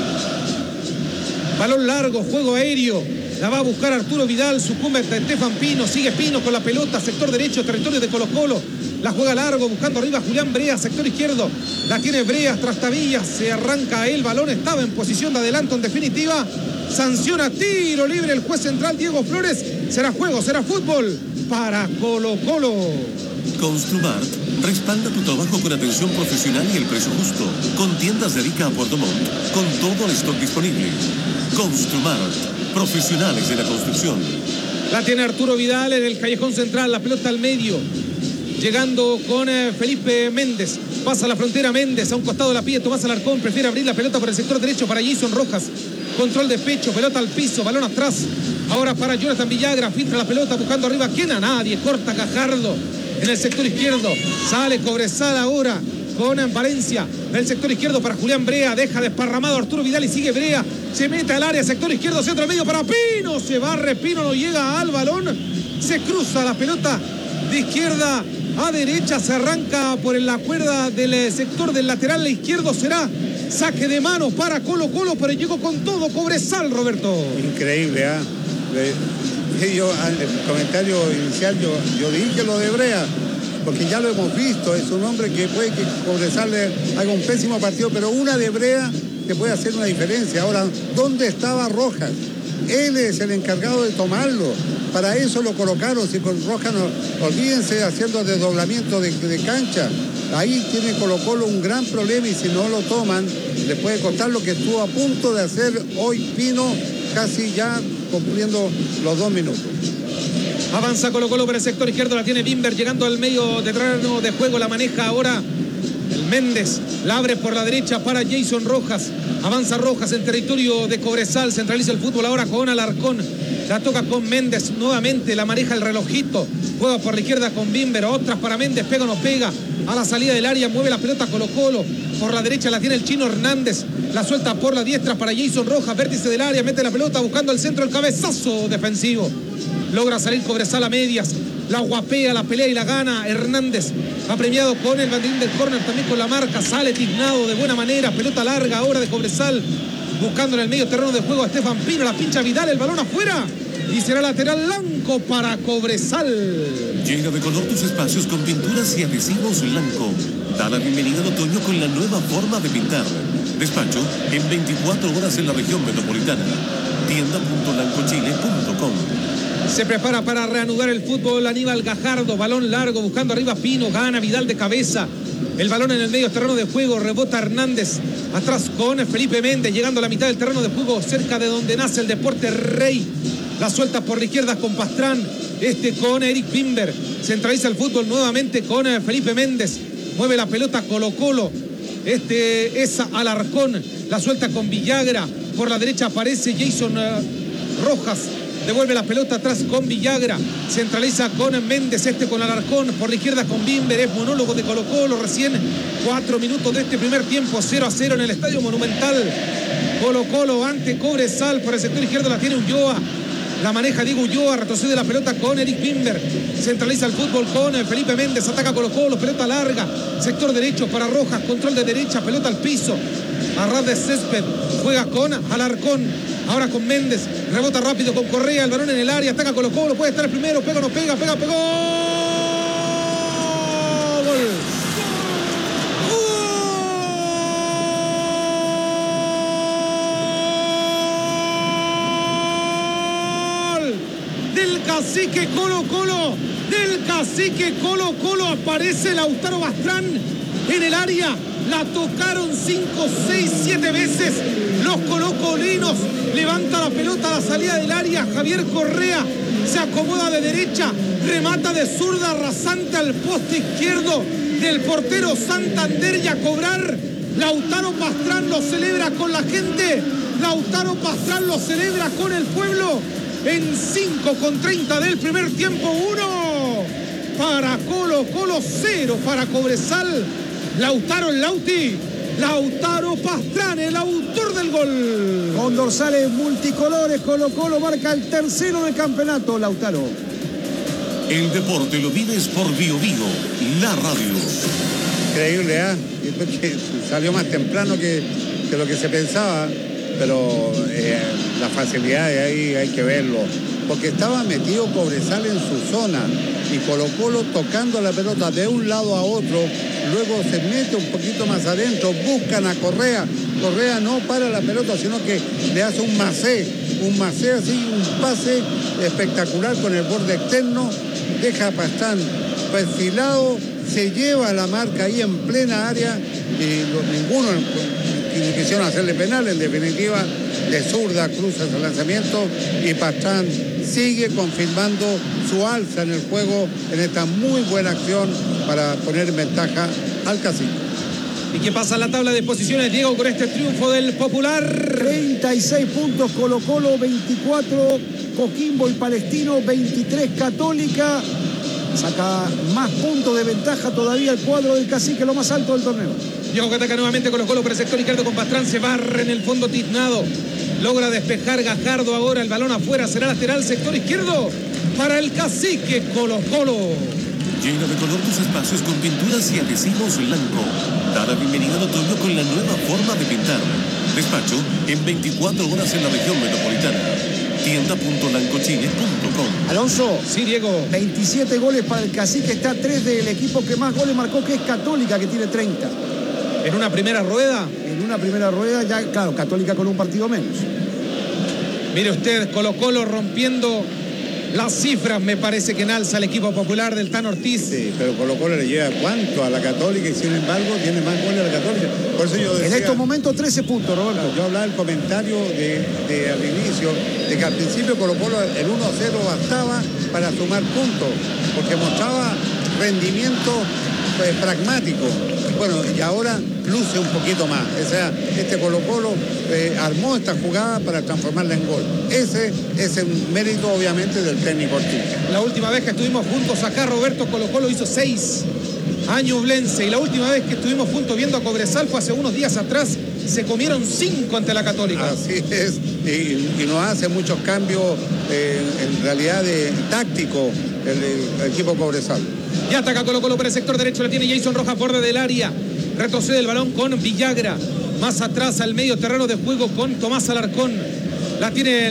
Balón largo, juego aéreo. La va a buscar Arturo Vidal, sucumbe a Estefan Pino, sigue Pino con la pelota, sector derecho, territorio de Colo-Colo. La juega largo, buscando arriba Julián Breas, sector izquierdo. La tiene Breas, Trastavillas, se arranca el balón, estaba en posición de adelanto en definitiva. Sanciona tiro libre el juez central Diego Flores. Será juego, será fútbol para Colo-Colo. Construmart respalda tu trabajo con atención profesional y el precio justo. Con tiendas de Arica a Puerto Montt, con todo el stock disponible. Construmart, profesionales de la construcción. La tiene Arturo Vidal en el callejón central, la pelota al medio. Llegando con Felipe Méndez. Pasa la frontera Méndez, a un costado la pide Tomás Alarcón, prefiere abrir la pelota por el sector derecho para Jason Rojas. Control de pecho, pelota al piso, balón atrás. Ahora para Jonathan Villagra, filtra la pelota buscando arriba. ¿Quién? A nadie, corta Gajardo en el sector izquierdo. Sale Cobresal ahora con Valencia. En el sector izquierdo para Julián Brea, deja desparramado Arturo Vidal y sigue Brea. Se mete al área, sector izquierdo, centro al medio para Pino. Se barre Pino, no llega al balón. Se cruza la pelota de izquierda a derecha, se arranca por la cuerda del sector del lateral izquierdo. Será saque de mano para Colo-Colo, pero llegó con todo Cobresal, Roberto. Increíble, ¿ah? Yo, en el comentario inicial, yo dije lo de Brea, porque ya lo hemos visto, es un hombre que puede que Cobresal le haga un pésimo partido, pero una de Brea te puede hacer una diferencia. Ahora, ¿dónde estaba Rojas? Él es el encargado de tomarlo. Para eso lo colocaron. Si con Rojas no, olvídense haciendo desdoblamiento de cancha. Ahí tiene Colo-Colo un gran problema y si no lo toman, le puede costar lo que estuvo a punto de hacer hoy Pino, casi ya cumpliendo los 2 minutos. Avanza Colo-Colo por el sector izquierdo, la tiene Bimber llegando al medio de terreno de juego, la maneja ahora el Méndez, la abre por la derecha para Jason Rojas. Avanza Rojas en territorio de Cobresal. Centraliza el fútbol ahora con Alarcón. La toca con Méndez nuevamente. La maneja el relojito. Juega por la izquierda con Bimber. Otras para Méndez. Pega o no pega. A la salida del área mueve la pelota Colo-Colo. Por la derecha la tiene el Chino Hernández. La suelta por la diestra para Jason Rojas. Vértice del área. Mete la pelota buscando el centro. El cabezazo defensivo. Logra salir Cobresal a medias. La guapea, la pelea y la gana Hernández. Ha premiado con el banderín del córner, también con la marca. Sale tiznado de buena manera. Pelota larga ahora de Cobresal. Buscando en el medio terreno de juego a Estefan Pino. La pincha Vidal, el balón afuera. Y será lateral blanco para Cobresal. Llena de color tus espacios con pinturas y adhesivos blanco. Da la bienvenida al otoño con la nueva forma de pintar. Despacho en 24 horas en la región metropolitana. Tienda.lancochile.com. Se prepara para reanudar el fútbol Aníbal Gajardo. Balón largo buscando arriba Pino. Gana Vidal de cabeza. El balón en el medio terreno de juego. Rebota Hernández. Atrás con Felipe Méndez. Llegando a la mitad del terreno de juego. Cerca de donde nace el deporte Rey. La suelta por la izquierda con Pastrán. Con Eric Bimber. Centraliza el fútbol nuevamente con Felipe Méndez. Mueve la pelota Colo-Colo. Es Alarcón. La suelta con Villagra. Por la derecha aparece Jason Rojas. Devuelve la pelota atrás con Villagra. Centraliza con Méndez. Con Alarcón. Por la izquierda con Bimber. Es monólogo de Colo-Colo. Recién 4 minutos de este primer tiempo. 0-0 en el Estadio Monumental. Colo-Colo ante Cobresal. Por el sector izquierdo la tiene Ulloa. La maneja Diego Ulloa. Retrocede la pelota con Eric Bimber. Centraliza el fútbol con Felipe Méndez. Ataca Colo-Colo. Pelota larga. Sector derecho para Rojas. Control de derecha. Pelota al piso. A ras de césped. Juega con Alarcón. Ahora con Méndez. Rebota rápido con Correa. El balón en el área. Ataca Colo-Colo. Puede estar el primero. Pega o no pega. Pega. Pegó. Gol. Del cacique Colo-Colo. Del cacique Colo-Colo. Aparece Lautaro Pastrán en el área. La tocaron 5, 6, 7 veces los colocolinos. Levanta la pelota a la salida del área. Javier Correa se acomoda de derecha. Remata de zurda rasante al poste izquierdo del portero Santander y a cobrar. Lautaro Pastrán lo celebra con la gente. Lautaro Pastrán lo celebra con el pueblo. En 5:30 del primer tiempo. 1 para Colo-Colo, 0 para Cobresal. Lautaro el Lauti. Lautaro Pastrán, el autor del gol. Con dorsales multicolores, Colo-Colo marca el tercero del campeonato, Lautaro. El deporte lo vives por Bio Bio, la radio. Increíble, ¿eh? Que salió más temprano que lo que se pensaba, pero la facilidad de ahí hay que verlo. Porque estaba metido Cobresal en su zona y Colo-Colo tocando la pelota de un lado a otro, luego se mete un poquito más adentro, buscan a Correa. Correa no para la pelota, sino que le hace un macé así, un pase espectacular con el borde externo, deja a Pastrán perfilado, se lleva la marca ahí en plena área y ninguno quisieron hacerle penal. En definitiva, de zurda cruza ese lanzamiento y Pastrán sigue confirmando su alza en el juego en esta muy buena acción para poner en ventaja al cacique. ¿Y qué pasa en la tabla de posiciones, Diego, con este triunfo del Popular? 36 puntos Colo-Colo, 24 Coquimbo y Palestino, 23 Católica. Saca más puntos de ventaja todavía el cuadro del cacique, lo más alto del torneo. Diego que ataca nuevamente Colo-Colo por el sector izquierdo con Pastrán. Se barre en el fondo tiznado. Logra despejar Gajardo ahora. El balón afuera. Será lateral sector izquierdo para el cacique Colo-Colo. Llena de color tus espacios con pinturas y adhesivos blanco. Da la bienvenida al otoño con la nueva forma de pintar. Despacho en 24 horas en la región metropolitana. Tienda.lancochile.com. Alonso. Sí, Diego. 27 goles para el cacique. Está a 3 del equipo que más goles marcó, que es Católica, que tiene 30. ¿En una primera rueda? En una primera rueda, ya, claro, Católica con un partido menos. Mire usted, Colo-Colo rompiendo las cifras, me parece que en alza el equipo popular del Tan Ortiz. Sí, pero Colo-Colo le lleva cuánto a la Católica y sin embargo tiene más goles a la Católica. Por eso yo decía, en estos momentos 13 puntos, Roberto. Claro, yo hablaba del comentario de al inicio, de que al principio Colo-Colo el 1-0 bastaba para sumar puntos, porque mostraba rendimiento pragmático. bueno, y ahora luce un poquito más. O sea, este Colo-Colo armó esta jugada para transformarla en gol. Ese es un mérito, obviamente, del técnico Ortiz. La última vez que estuvimos juntos acá, Roberto, Colo-Colo hizo 6 a Ñublense, y la última vez que estuvimos juntos viendo a Cobresal fue hace unos días atrás. Se comieron 5 ante la Católica. Así es, y nos hace muchos cambios en realidad táctico el equipo Cobresal. Y ataca Colo-Colo por el sector derecho, la tiene Jason Rojas, borde del área. Retrocede el balón con Villagra. Más atrás al medio terreno de juego con Tomás Alarcón. La tiene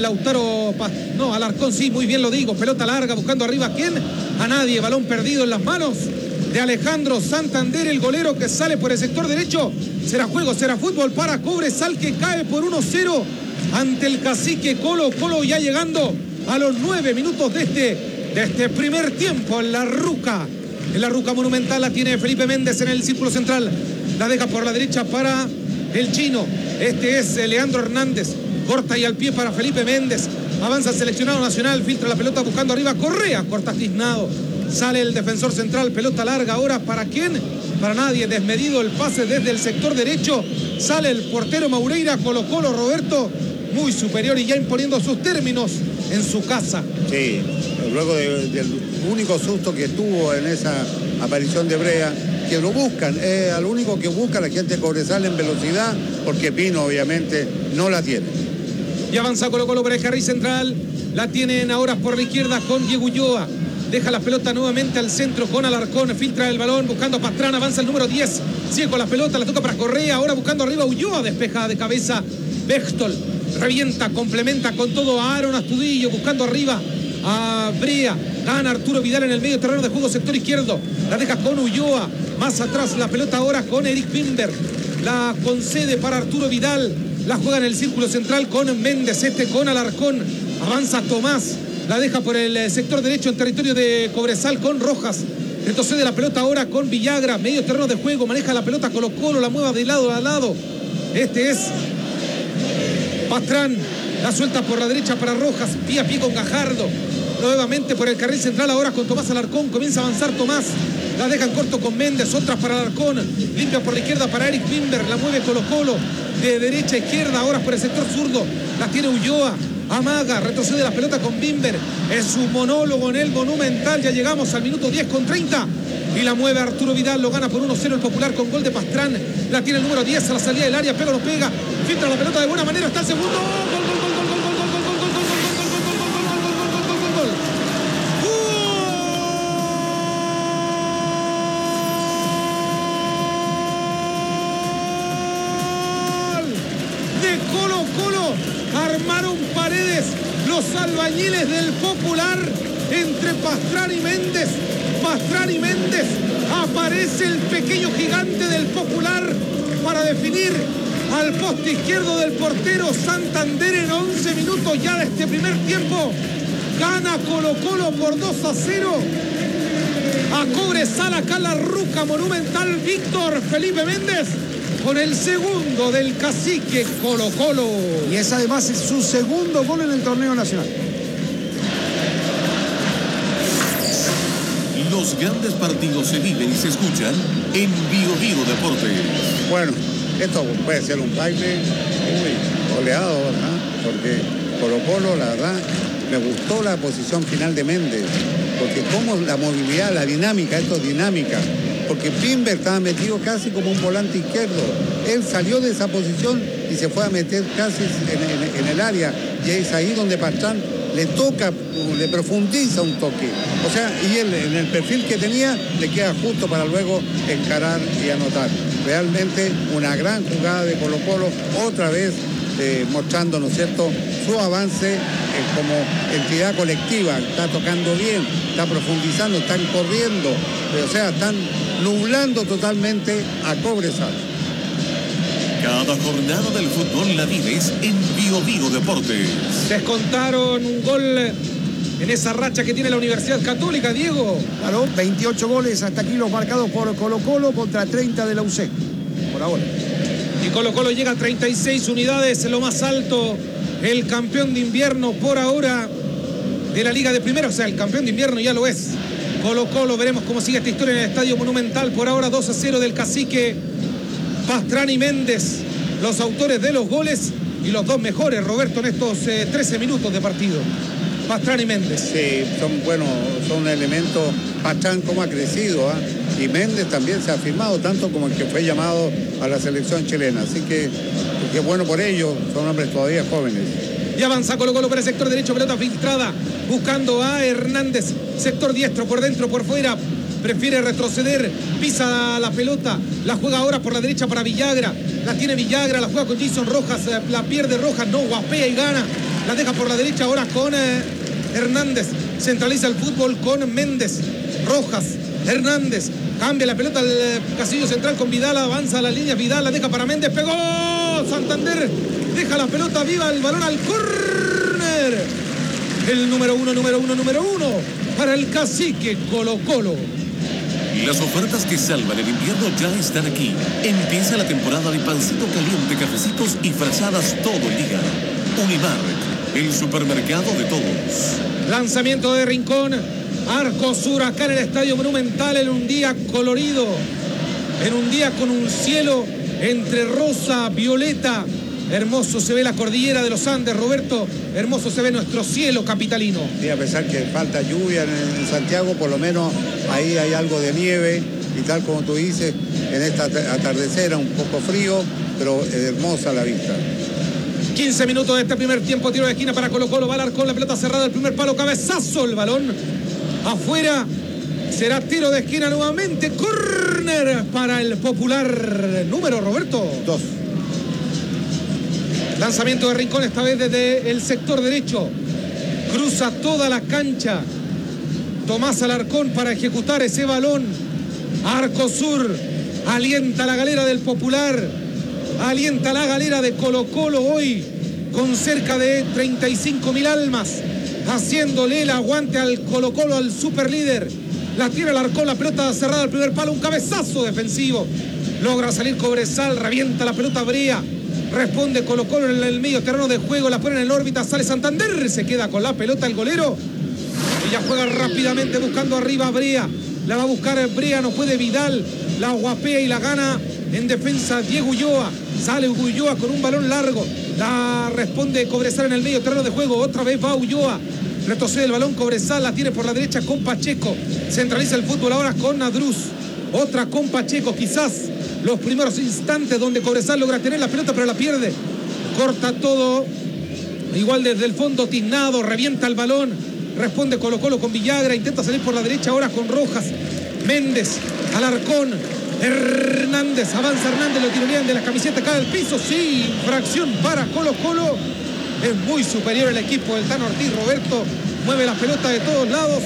Alarcón, sí, muy bien lo digo. Pelota larga, buscando arriba, ¿a quién? A nadie, balón perdido en las manos de Alejandro Santander, el golero que sale por el sector derecho. Será juego, será fútbol para Cobresal, que cae por 1-0 ante el cacique Colo-Colo, ya llegando a los 9 minutos de este primer tiempo. En la Ruca Monumental la tiene Felipe Méndez en el círculo central. La deja por la derecha para el chino. Este es Leandro Hernández. Corta y al pie para Felipe Méndez. Avanza el seleccionado nacional, filtra la pelota buscando arriba. Correa, corta tiznado. Sale el defensor central, pelota larga ahora. ¿Para quién? Para nadie. Desmedido el pase desde el sector derecho. Sale el portero Maureira. Colo-Colo, Roberto, muy superior y ya imponiendo sus términos en su casa. Sí, luego del único susto que tuvo en esa aparición de Brea, que lo buscan, al único que busca la gente de Cobresal en velocidad, porque Pino obviamente no la tiene. Y avanza Colo-Colo por el carril central. La tienen ahora por la izquierda con Diego Ulloa. Deja la pelota nuevamente al centro con Alarcón. Filtra el balón buscando a Pastrana. Avanza el número 10. Sigue con la pelota. La toca para Correa. Ahora buscando arriba Ulloa. Despeja de cabeza Bextol. Revienta, complementa con todo a Aaron Astudillo. Buscando arriba a Brea. Gana Arturo Vidal en el medio terreno de juego, sector izquierdo. La deja con Ulloa. Más atrás la pelota ahora con Eric Bimber. La concede para Arturo Vidal. La juega en el círculo central con Méndez. Con Alarcón. Avanza Tomás. La deja por el sector derecho en territorio de Cobresal con Rojas. Retrocede la pelota ahora con Villagra. Medio terreno de juego. Maneja la pelota Colo-Colo. La mueva de lado a lado. Este es Pastrán. La suelta por la derecha para Rojas. Pie a pie con Gajardo. Nuevamente por el carril central ahora con Tomás Alarcón. Comienza a avanzar Tomás. La deja en corto con Méndez. Otras para Alarcón. Limpia por la izquierda para Eric Bimber. La mueve Colo-Colo de derecha a izquierda. Ahora por el sector zurdo. La tiene Ulloa. Amaga, retrocede la pelota con Bimber. Es su monólogo en el Monumental. Ya llegamos al minuto 10 con 30. Y la mueve Arturo Vidal. Lo gana por 1-0 el Popular con gol de Pastrán. La tiene el número 10 a la salida del área. Pega o no pega. Filtra la pelota de buena manera. Está el segundo. Gol, gol, gol, gol, gol, gol, gol, gol, gol, de Colo-Colo. Armaron paredes los albañiles del Popular entre Pastrán y Méndez. Pastrán y Méndez. Aparece el pequeño gigante del Popular para definir al poste izquierdo del portero Santander en 11 minutos ya de este primer tiempo. Gana Colo-Colo por 2-0 a Cobresal acá en la Ruca Monumental. Víctor Felipe Méndez con el segundo del cacique Colo-Colo. Y es además su segundo gol en el torneo nacional. Los grandes partidos se viven y se escuchan en Bio Bio Deportes. Bueno, esto puede ser un baile muy goleado, ¿verdad? Porque Colo-Colo, la verdad, me gustó la posición final de Méndez. Porque como la movilidad, la dinámica, esto es dinámica. Porque Bimber estaba metido casi como un volante izquierdo. Él salió de esa posición y se fue a meter casi en el área. Y es ahí donde Pastrán le toca, le profundiza un toque. O sea, y él en el perfil que tenía le queda justo para luego encarar y anotar. Realmente una gran jugada de Colo-Colo, otra vez mostrando, ¿no es cierto?, su avance como entidad colectiva. Está tocando bien, está profundizando, están corriendo, o sea, están nublando totalmente a Cobresal. Cada jornada del fútbol la vives en Bio Bio Deportes. Descontaron un gol en esa racha que tiene la Universidad Católica, Diego. Claro, 28 goles hasta aquí los marcados por Colo-Colo contra 30 de la UC. Por ahora. Y Colo-Colo llega a 36 unidades, lo más alto. El campeón de invierno por ahora de la Liga de Primera. O sea, el campeón de invierno ya lo es. Colo-Colo, veremos cómo sigue esta historia en el Estadio Monumental. Por ahora 2-0 del Cacique. Pastrana y Méndez, los autores de los goles y los dos mejores, Roberto, en estos 13 minutos de partido. Pastrana y Méndez. Sí, son elementos. Pastrana como ha crecido, y Méndez también se ha firmado, tanto como el que fue llamado a la selección chilena. Así que bueno por ellos, son hombres todavía jóvenes. Y avanza Colo-Colo por el sector derecho, pelota filtrada, buscando a Hernández, sector diestro, por dentro, por fuera, prefiere retroceder, pisa la pelota, la juega ahora por la derecha para Villagra, la tiene Villagra, la juega con Jason Rojas, la pierde Rojas, no, guapea y gana, la deja por la derecha ahora con Hernández, centraliza el fútbol con Méndez, Rojas, Hernández, cambia la pelota al casillo central con Vidal, avanza a la línea, Vidal la deja para Méndez, pegó, Santander deja la pelota viva, el balón al córner, el número uno para el Cacique Colo-Colo. Las ofertas que salvan el invierno ya están aquí. Empieza la temporada de pancito caliente, cafecitos y frazadas todo el día. Unimar, el supermercado de todos. Lanzamiento de Rincón, arco sur acá en el Estadio Monumental en un día colorido, en un día con un cielo entre rosa, violeta. Hermoso se ve la cordillera de los Andes, Roberto. Hermoso se ve nuestro cielo capitalino. Sí, a pesar que falta lluvia en Santiago, por lo menos ahí hay algo de nieve. Y tal como tú dices, en esta atardecera un poco frío, pero hermosa la vista. 15 minutos de este primer tiempo, tiro de esquina para Colo-Colo, va al arco, la pelota cerrada, el primer palo, cabezazo, el balón afuera. Será tiro de esquina nuevamente, córner para el Popular. Número, Roberto. 2. Lanzamiento de Rincón, esta vez desde el sector derecho. Cruza toda la cancha. Tomás Alarcón para ejecutar ese balón. Arco sur. Alienta la galera del Popular. Alienta la galera de Colo-Colo hoy. Con cerca de 35.000 almas. Haciéndole el aguante al Colo-Colo, al superlíder. La tira Alarcón, la pelota cerrada al primer palo. Un cabezazo defensivo. Logra salir Cobresal. Revienta la pelota Brea. Responde Colo-Colo en el medio terreno de juego, la pone en órbita, sale Santander, se queda con la pelota el golero. Ella juega rápidamente buscando arriba a Brea, la va a buscar Brea, no puede Vidal, la guapea y la gana en defensa Diego Ulloa. Sale Ulloa con un balón largo, la responde Cobresal en el medio terreno de juego, otra vez va Ulloa. Retrocede el balón Cobresal, la tiene por la derecha con Pacheco, centraliza el fútbol ahora con Nadruz, otra con Pacheco, quizás los primeros instantes donde Cobresal logra tener la pelota pero la pierde, corta todo, igual desde el fondo Tiznado, revienta el balón, responde Colo-Colo con Villagra, intenta salir por la derecha ahora con Rojas, Méndez, Alarcón, Hernández, avanza Hernández, lo tironean de la camiseta, cae al piso, sí, infracción para Colo-Colo, es muy superior el equipo del Tano Ortiz, Roberto, mueve la pelota de todos lados,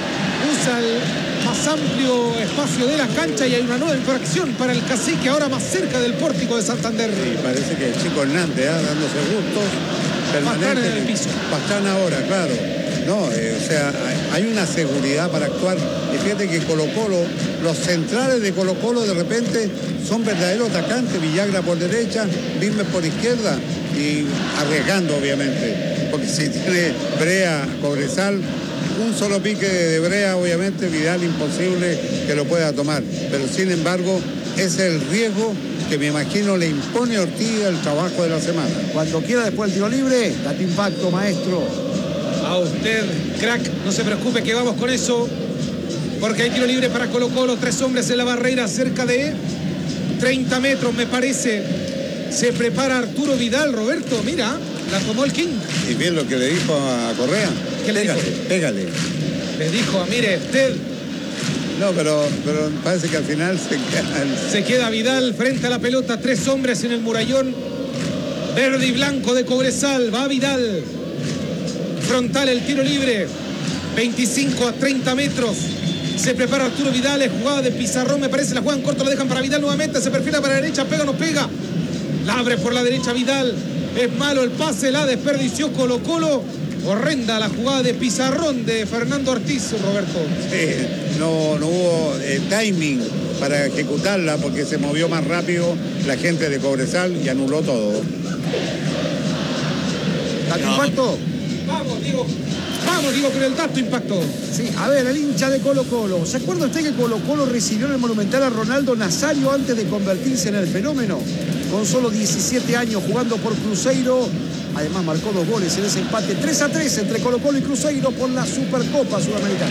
usa el más amplio espacio de la cancha y hay una nueva infracción para el Cacique, ahora más cerca del pórtico de Santander. Sí, parece que el chico Hernández, dándose gustos. Pastrana en el piso. Pastrana ahora, claro. No, o sea, hay una seguridad para actuar. Y fíjate que Colo-Colo, los centrales de Colo-Colo de repente son verdaderos atacantes. Villagra por derecha, Birmes por izquierda y arriesgando obviamente. Porque si tiene Brea, Cobresal, un solo pique de Brea, obviamente Vidal imposible que lo pueda tomar. Pero sin embargo, es el riesgo que me imagino le impone Ortiz el trabajo de la semana. Cuando quiera después el tiro libre, date impacto, maestro. A usted, crack, no se preocupe que vamos con eso, porque hay tiro libre para Colo-Colo, 3 hombres en la barrera, cerca de 30 metros me parece. Se prepara Arturo Vidal, Roberto, mira, la tomó el King. Y bien lo que le dijo a Correa. ¿Qué le dijo? Pégale. Le dijo, mire, usted. No, pero parece que al final se queda Vidal frente a la pelota, 3 hombres en el murallón verde y blanco de Cobresal, va Vidal. Frontal el tiro libre, 25 a 30 metros. Se prepara Arturo Vidal, es jugada de Pizarrón, me parece, la juegan corto, la dejan para Vidal nuevamente, se perfila para la derecha, pega o no pega. La abre por la derecha Vidal, es malo el pase, la desperdició Colo-Colo. Horrenda la jugada de Pizarrón de Fernando Ortiz, Roberto. Sí, no hubo timing para ejecutarla porque se movió más rápido la gente de Cobresal y anuló todo. ¿Date impacto? Vamos, Diego. Vamos, digo, con el dato impacto. Sí, a ver, el hincha de Colo Colo. ¿Se acuerda usted que Colo Colo recibió en el Monumental a Ronaldo Nazario antes de convertirse en el fenómeno? Con solo 17 años jugando por Cruzeiro. Además marcó 2 goles en ese empate 3-3 entre Colo Colo y Cruzeiro por la Supercopa Sudamericana.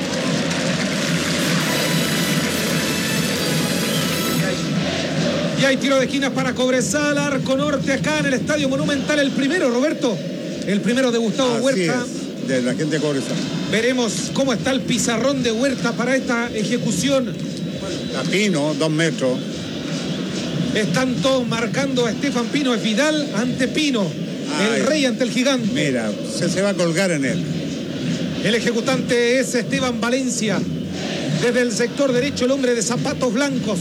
Y hay tiro de esquina para Cobresal, arco norte acá en el Estadio Monumental. El primero, Roberto. El primero de Gustavo Huerta. Es, de la gente de Cobresal. Veremos cómo está el pizarrón de Huerta para esta ejecución. A Pino, 2 metros. Están todos marcando a Estefan Pino. Es Vidal ante Pino. El rey ante el gigante. Mira, se va a colgar en él. El ejecutante es Esteban Valencia. Desde el sector derecho, el hombre de zapatos blancos.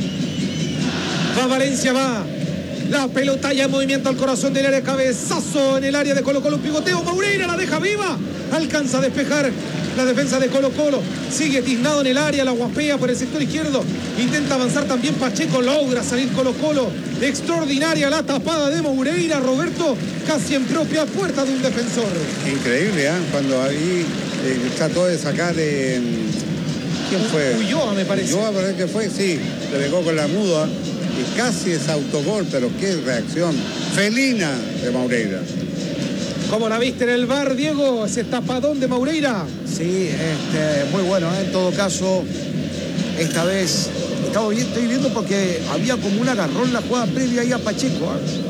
Va Valencia, va. La pelota ya en movimiento al corazón del área. Cabezazo en el área de Colo Colo. Un pivoteo. Moureira la deja viva. Alcanza a despejar la defensa de Colo Colo. Sigue tiznado en el área. La guapea por el sector izquierdo. Intenta avanzar también Pacheco. Logra salir Colo Colo. Extraordinaria la tapada de Moureira. Roberto, casi en propia puerta de un defensor. Increíble, ¿eh? Cuando ahí trató de sacar... ¿Quién fue? Ulloa, me parece. Ulloa, parece que fue, sí. Le pegó con la muda. Y casi es autogol, pero qué reacción felina de Moureira. ¿Cómo la viste en el VAR, Diego? Ese tapadón de Moureira. Sí, muy bueno, en todo caso, esta vez estoy viendo porque había como un agarrón la jugada previa ahí a Pacheco.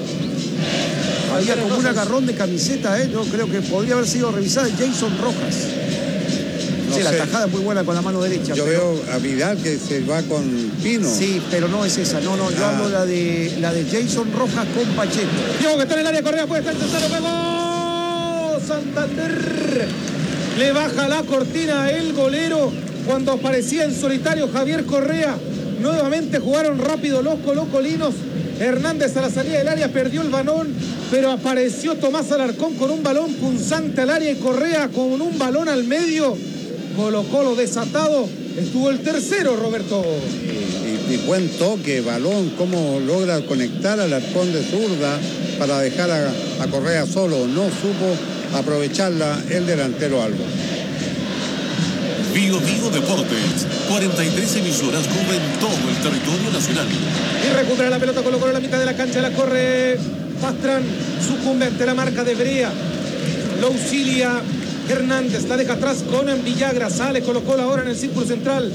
Había como un agarrón de camiseta, yo creo que podría haber sido revisada Jason Rojas. Sí, la tajada es muy buena con la mano derecha. Yo veo a Vidal que se va con Pino. Sí, pero no es esa. No, yo hablo la de Jason Rojas con Pacheco. Diego que está en el área, Correa puede estar el tercero, pegó Santander. Le baja la cortina el golero cuando aparecía en solitario Javier Correa. Nuevamente jugaron rápido los colocolinos. Hernández a la salida del área perdió el balón, pero apareció Tomás Alarcón con un balón punzante al área y Correa con un balón al medio. Colo Colo desatado. Estuvo el tercero, Roberto. Y buen toque, balón, cómo logra conectar al Alarcón de zurda para dejar a Correa solo. No supo aprovecharla el delantero Alba. Bio Deportes, 43 emisoras cubren todo el territorio nacional. Y recupera la pelota Colo Colo en la mitad de la cancha, la corre Pastrán, sucumbe ante la marca de Brea. Lo auxilia Hernández, la deja atrás con Villagra, sale Colo Colo ahora en el círculo central.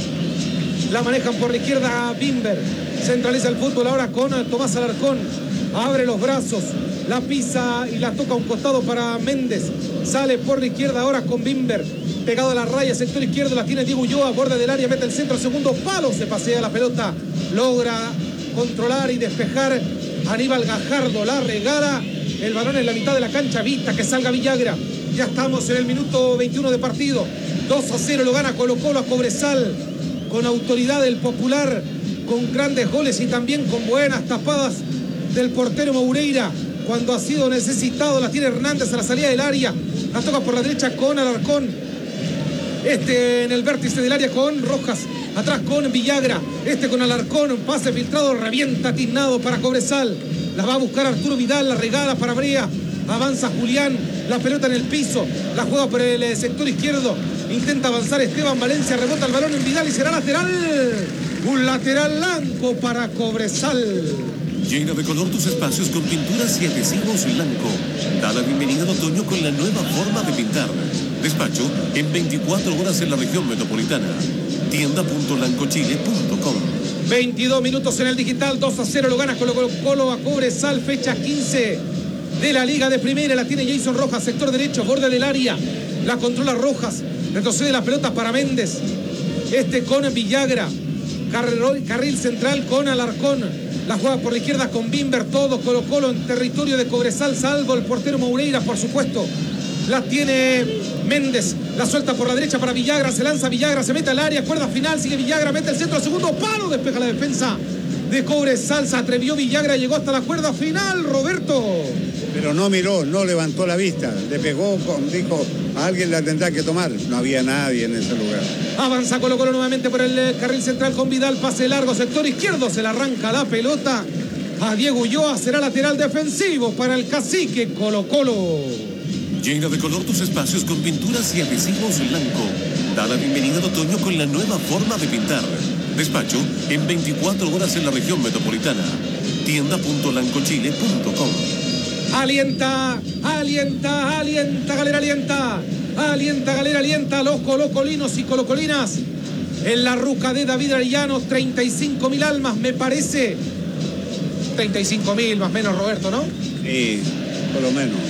La manejan por la izquierda a Bimber, centraliza el fútbol ahora con Tomás Alarcón, abre los brazos, la pisa y la toca a un costado para Méndez, sale por la izquierda ahora con Bimber, pegado a la raya, sector izquierdo, la tiene Diego Ulloa, borde del área, mete el centro, segundo palo, se pasea la pelota, logra controlar y despejar Aníbal Gajardo, la regala, el balón en la mitad de la cancha, vista que salga Villagra. Ya estamos en el minuto 21 de partido. 2-0 lo gana Colo Colo a Cobresal. Con autoridad del Popular. Con grandes goles y también con buenas tapadas del portero Moureira. Cuando ha sido necesitado la tiene Hernández a la salida del área. La toca por la derecha con Alarcón. En el vértice del área con Rojas. Atrás con Villagra. Con Alarcón. Un pase filtrado. Revienta tiznado para Cobresal. La va a buscar Arturo Vidal. La regala para Brea. Avanza Julián, la pelota en el piso, la juega por el sector izquierdo, intenta avanzar Esteban Valencia, rebota el balón en Vidal y será lateral. Un lateral blanco para Cobresal. Llena de color tus espacios con pinturas y adhesivos blanco. Da la bienvenida al otoño con la nueva forma de pintar. Despacho en 24 horas en la región metropolitana. Tienda.lancochile.com. 22 minutos en el digital, 2-0 lo gana Colo Colo a Cobresal, fecha 15 de la Liga de Primera. La tiene Jason Rojas, sector derecho, borde del área, la controla Rojas, retrocede la pelota para Méndez, con Villagra, carril central con Alarcón, la juega por la izquierda con Bimber, todo Colo Colo en territorio de Cobresal, salvo el portero Moureira, por supuesto. La tiene Méndez, la suelta por la derecha para Villagra, se lanza Villagra, se mete al área, cuerda final, sigue Villagra, mete el centro, segundo palo, despeja la defensa de Cobresal, se atrevió Villagra, llegó hasta la cuerda final, Roberto. Pero no miró, no levantó la vista, le pegó, dijo, a alguien la tendrá que tomar. No había nadie en ese lugar. Avanza Colo Colo nuevamente por el carril central con Vidal, pase largo, sector izquierdo, se le arranca la pelota a Diego Ulloa, será lateral defensivo para el cacique Colo Colo. Llena de color tus espacios con pinturas y adhesivos Lanco. Da la bienvenida al otoño con la nueva forma de pintar. Despacho en 24 horas en la región metropolitana. Tienda.lancochile.com. Alienta, alienta, alienta, Galera, alienta. Alienta, Galera, alienta a los colocolinos y colocolinas. En la ruca de David Arellano, 35.000 almas, me parece. 35.000 más o menos, Roberto, ¿no? Sí, por lo menos.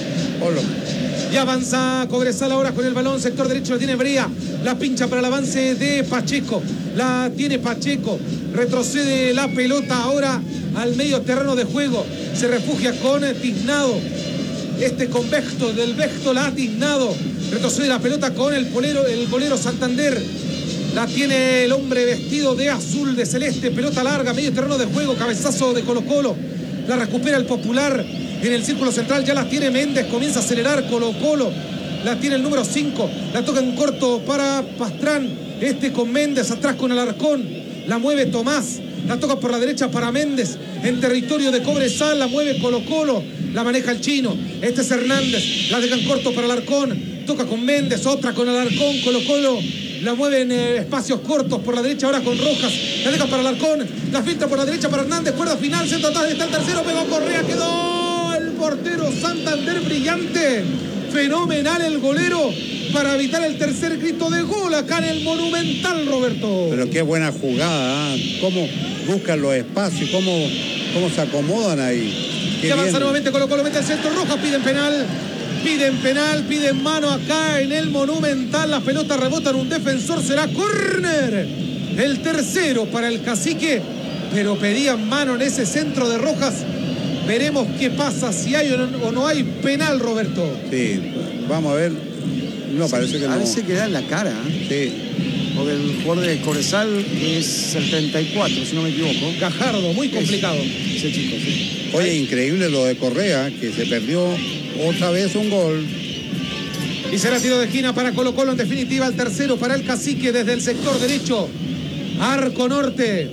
Y avanza Cobresal ahora con el balón, sector derecho, la tiene Brea, la pincha para el avance de Pacheco, la tiene Pacheco, retrocede la pelota ahora al medio terreno de juego, se refugia con Tiznado, con Besto, del Besto la ha Tiznado, retrocede la pelota con el bolero Santander, la tiene el hombre vestido de azul, de celeste, pelota larga, medio terreno de juego, cabezazo de Colo-Colo, la recupera el Popular. En el círculo central ya la tiene Méndez, comienza a acelerar Colo-Colo, la tiene el número 5, la toca en corto para Pastrán, con Méndez, atrás con Alarcón, la mueve Tomás, la toca por la derecha para Méndez, en territorio de Cobresal, la mueve Colo-Colo, la maneja el chino, es Hernández, la deja en corto para Alarcón, toca con Méndez, otra con Alarcón, Colo-Colo, la mueve en espacios cortos por la derecha ahora con Rojas, la deja para Alarcón, la filtra por la derecha para Hernández, cuerda final, centro atrás, está el tercero, pegó Correa, quedó el portero Santander, brillante, fenomenal el golero para evitar el tercer grito de gol acá en el Monumental, Roberto. Pero qué buena jugada, ¿eh? Cómo buscan los espacios, cómo se acomodan ahí. Y avanza nuevamente Colo-Colo, mete el centro, Rojas, piden penal, piden mano acá en el Monumental, las pelotas rebotan, un defensor, será córner, el tercero para el Cacique, pero pedían mano en ese centro de Rojas. Veremos qué pasa, si hay o no hay penal, Roberto. Sí, vamos a ver. No, parece que no. Parece que da en la cara. Sí. Porque el jugador de Cobresal es el 34, si no me equivoco. Gajardo, muy complicado. Ese chico, sí. Oye, increíble lo de Correa, que se perdió otra vez un gol. Y será tiro de esquina para Colo-Colo, en definitiva el tercero para el Cacique desde el sector derecho. Arco norte.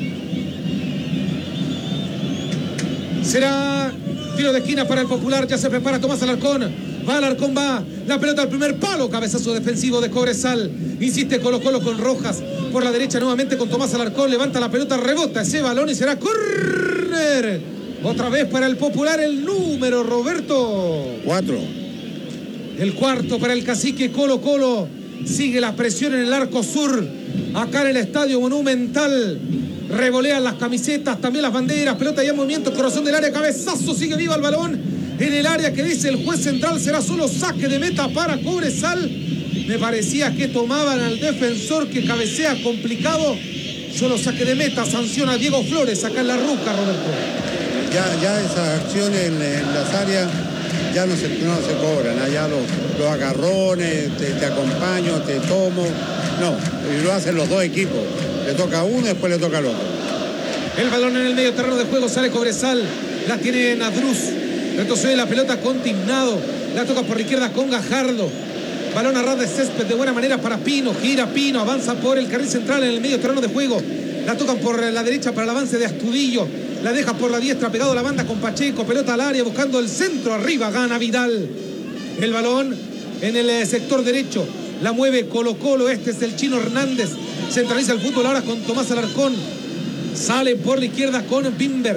Será tiro de esquina para el Popular, ya se prepara Tomás Alarcón. Va Alarcón, va la pelota al primer palo, cabezazo defensivo de Cobresal. Insiste Colo-Colo con Rojas. Por la derecha nuevamente con Tomás Alarcón, levanta la pelota, rebota ese balón y será córner. Otra vez para el Popular el número, Roberto. 4. El cuarto para el Cacique. Colo-Colo sigue la presión en el arco sur, acá en el Estadio Monumental. Revolean las camisetas, también las banderas, pelota ya en movimiento, corazón del área, cabezazo, sigue viva el balón en el área que dice el juez central, será solo saque de meta para Cobresal. Me parecía que tomaban al defensor que cabecea complicado, solo saque de meta, sanciona a Diego Flores acá en la ruca, Roberto. Ya esas acciones en las áreas ya no se cobran, ya los agarrones, te acompaño, te tomo, no, y lo hacen los dos equipos. Le toca a uno y después le toca al otro. El balón en el medio terreno de juego, sale Cobresal, la tiene Nadruz, retrocede la pelota con Tiznado, la toca por la izquierda con Gajardo, balón a ras de césped de buena manera para Pino, gira Pino, avanza por el carril central en el medio terreno de juego, la tocan por la derecha para el avance de Astudillo, la deja por la diestra pegado a la banda con Pacheco, pelota al área buscando el centro, arriba gana Vidal, el balón en el sector derecho, la mueve Colo-Colo, es el chino Hernández, centraliza el fútbol ahora con Tomás Alarcón, sale por la izquierda con Bimber,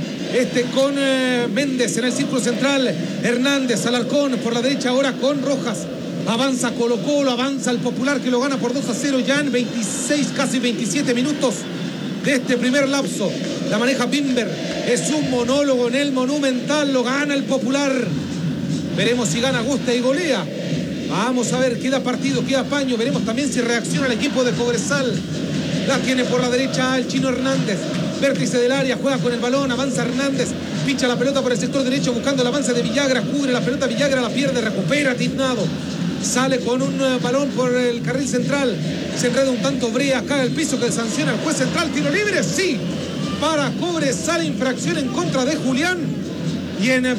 con Méndez en el círculo central, Hernández, Alarcón por la derecha ahora con Rojas, avanza Colo-Colo, avanza el Popular que lo gana por 2-0 ya en 26, casi 27 minutos de este primer lapso, la maneja Bimber, es un monólogo en el Monumental, lo gana el Popular, veremos si gana, gusta y golea. Vamos a ver, queda partido, queda paño. Veremos también si reacciona el equipo de Cobresal. La tiene por la derecha el chino Hernández. Vértice del área, juega con el balón, avanza Hernández. Pincha la pelota por el sector derecho buscando el avance de Villagra. Cubre la pelota Villagra, la pierde, recupera Tiznado. Sale con un balón por el carril central. Se enreda un tanto Brea acá en el piso que sanciona el juez central. Tiro libre, sí. Para Cobresal, infracción en contra de Julián. Y en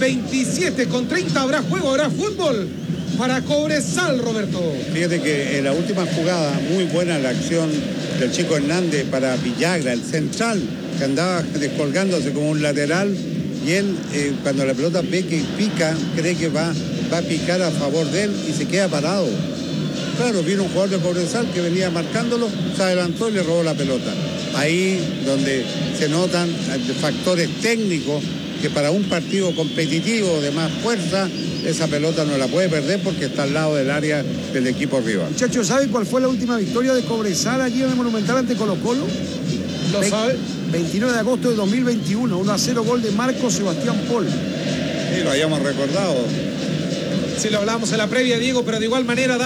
27:30 habrá juego, habrá fútbol. Para Cobresal, Roberto. Fíjate que en la última jugada, muy buena la acción del chico Hernández para Villagra, el central, que andaba descolgándose como un lateral, y él, cuando la pelota ve que pica, cree que va va a picar a favor de él y se queda parado. Claro, vino un jugador de Cobresal que venía marcándolo, se adelantó y le robó la pelota. Ahí donde se notan factores técnicos que para un partido competitivo de más fuerza, esa pelota no la puede perder porque está al lado del área del equipo rival. Muchachos, ¿saben cuál fue la última victoria de Cobresal allí en el Monumental ante Colo-Colo? ¿Lo sabe? 29 de agosto de 2021, 1-0, gol de Marco Sebastián Pol. Sí, lo habíamos recordado. Sí, lo hablábamos en la previa, Diego, pero de igual manera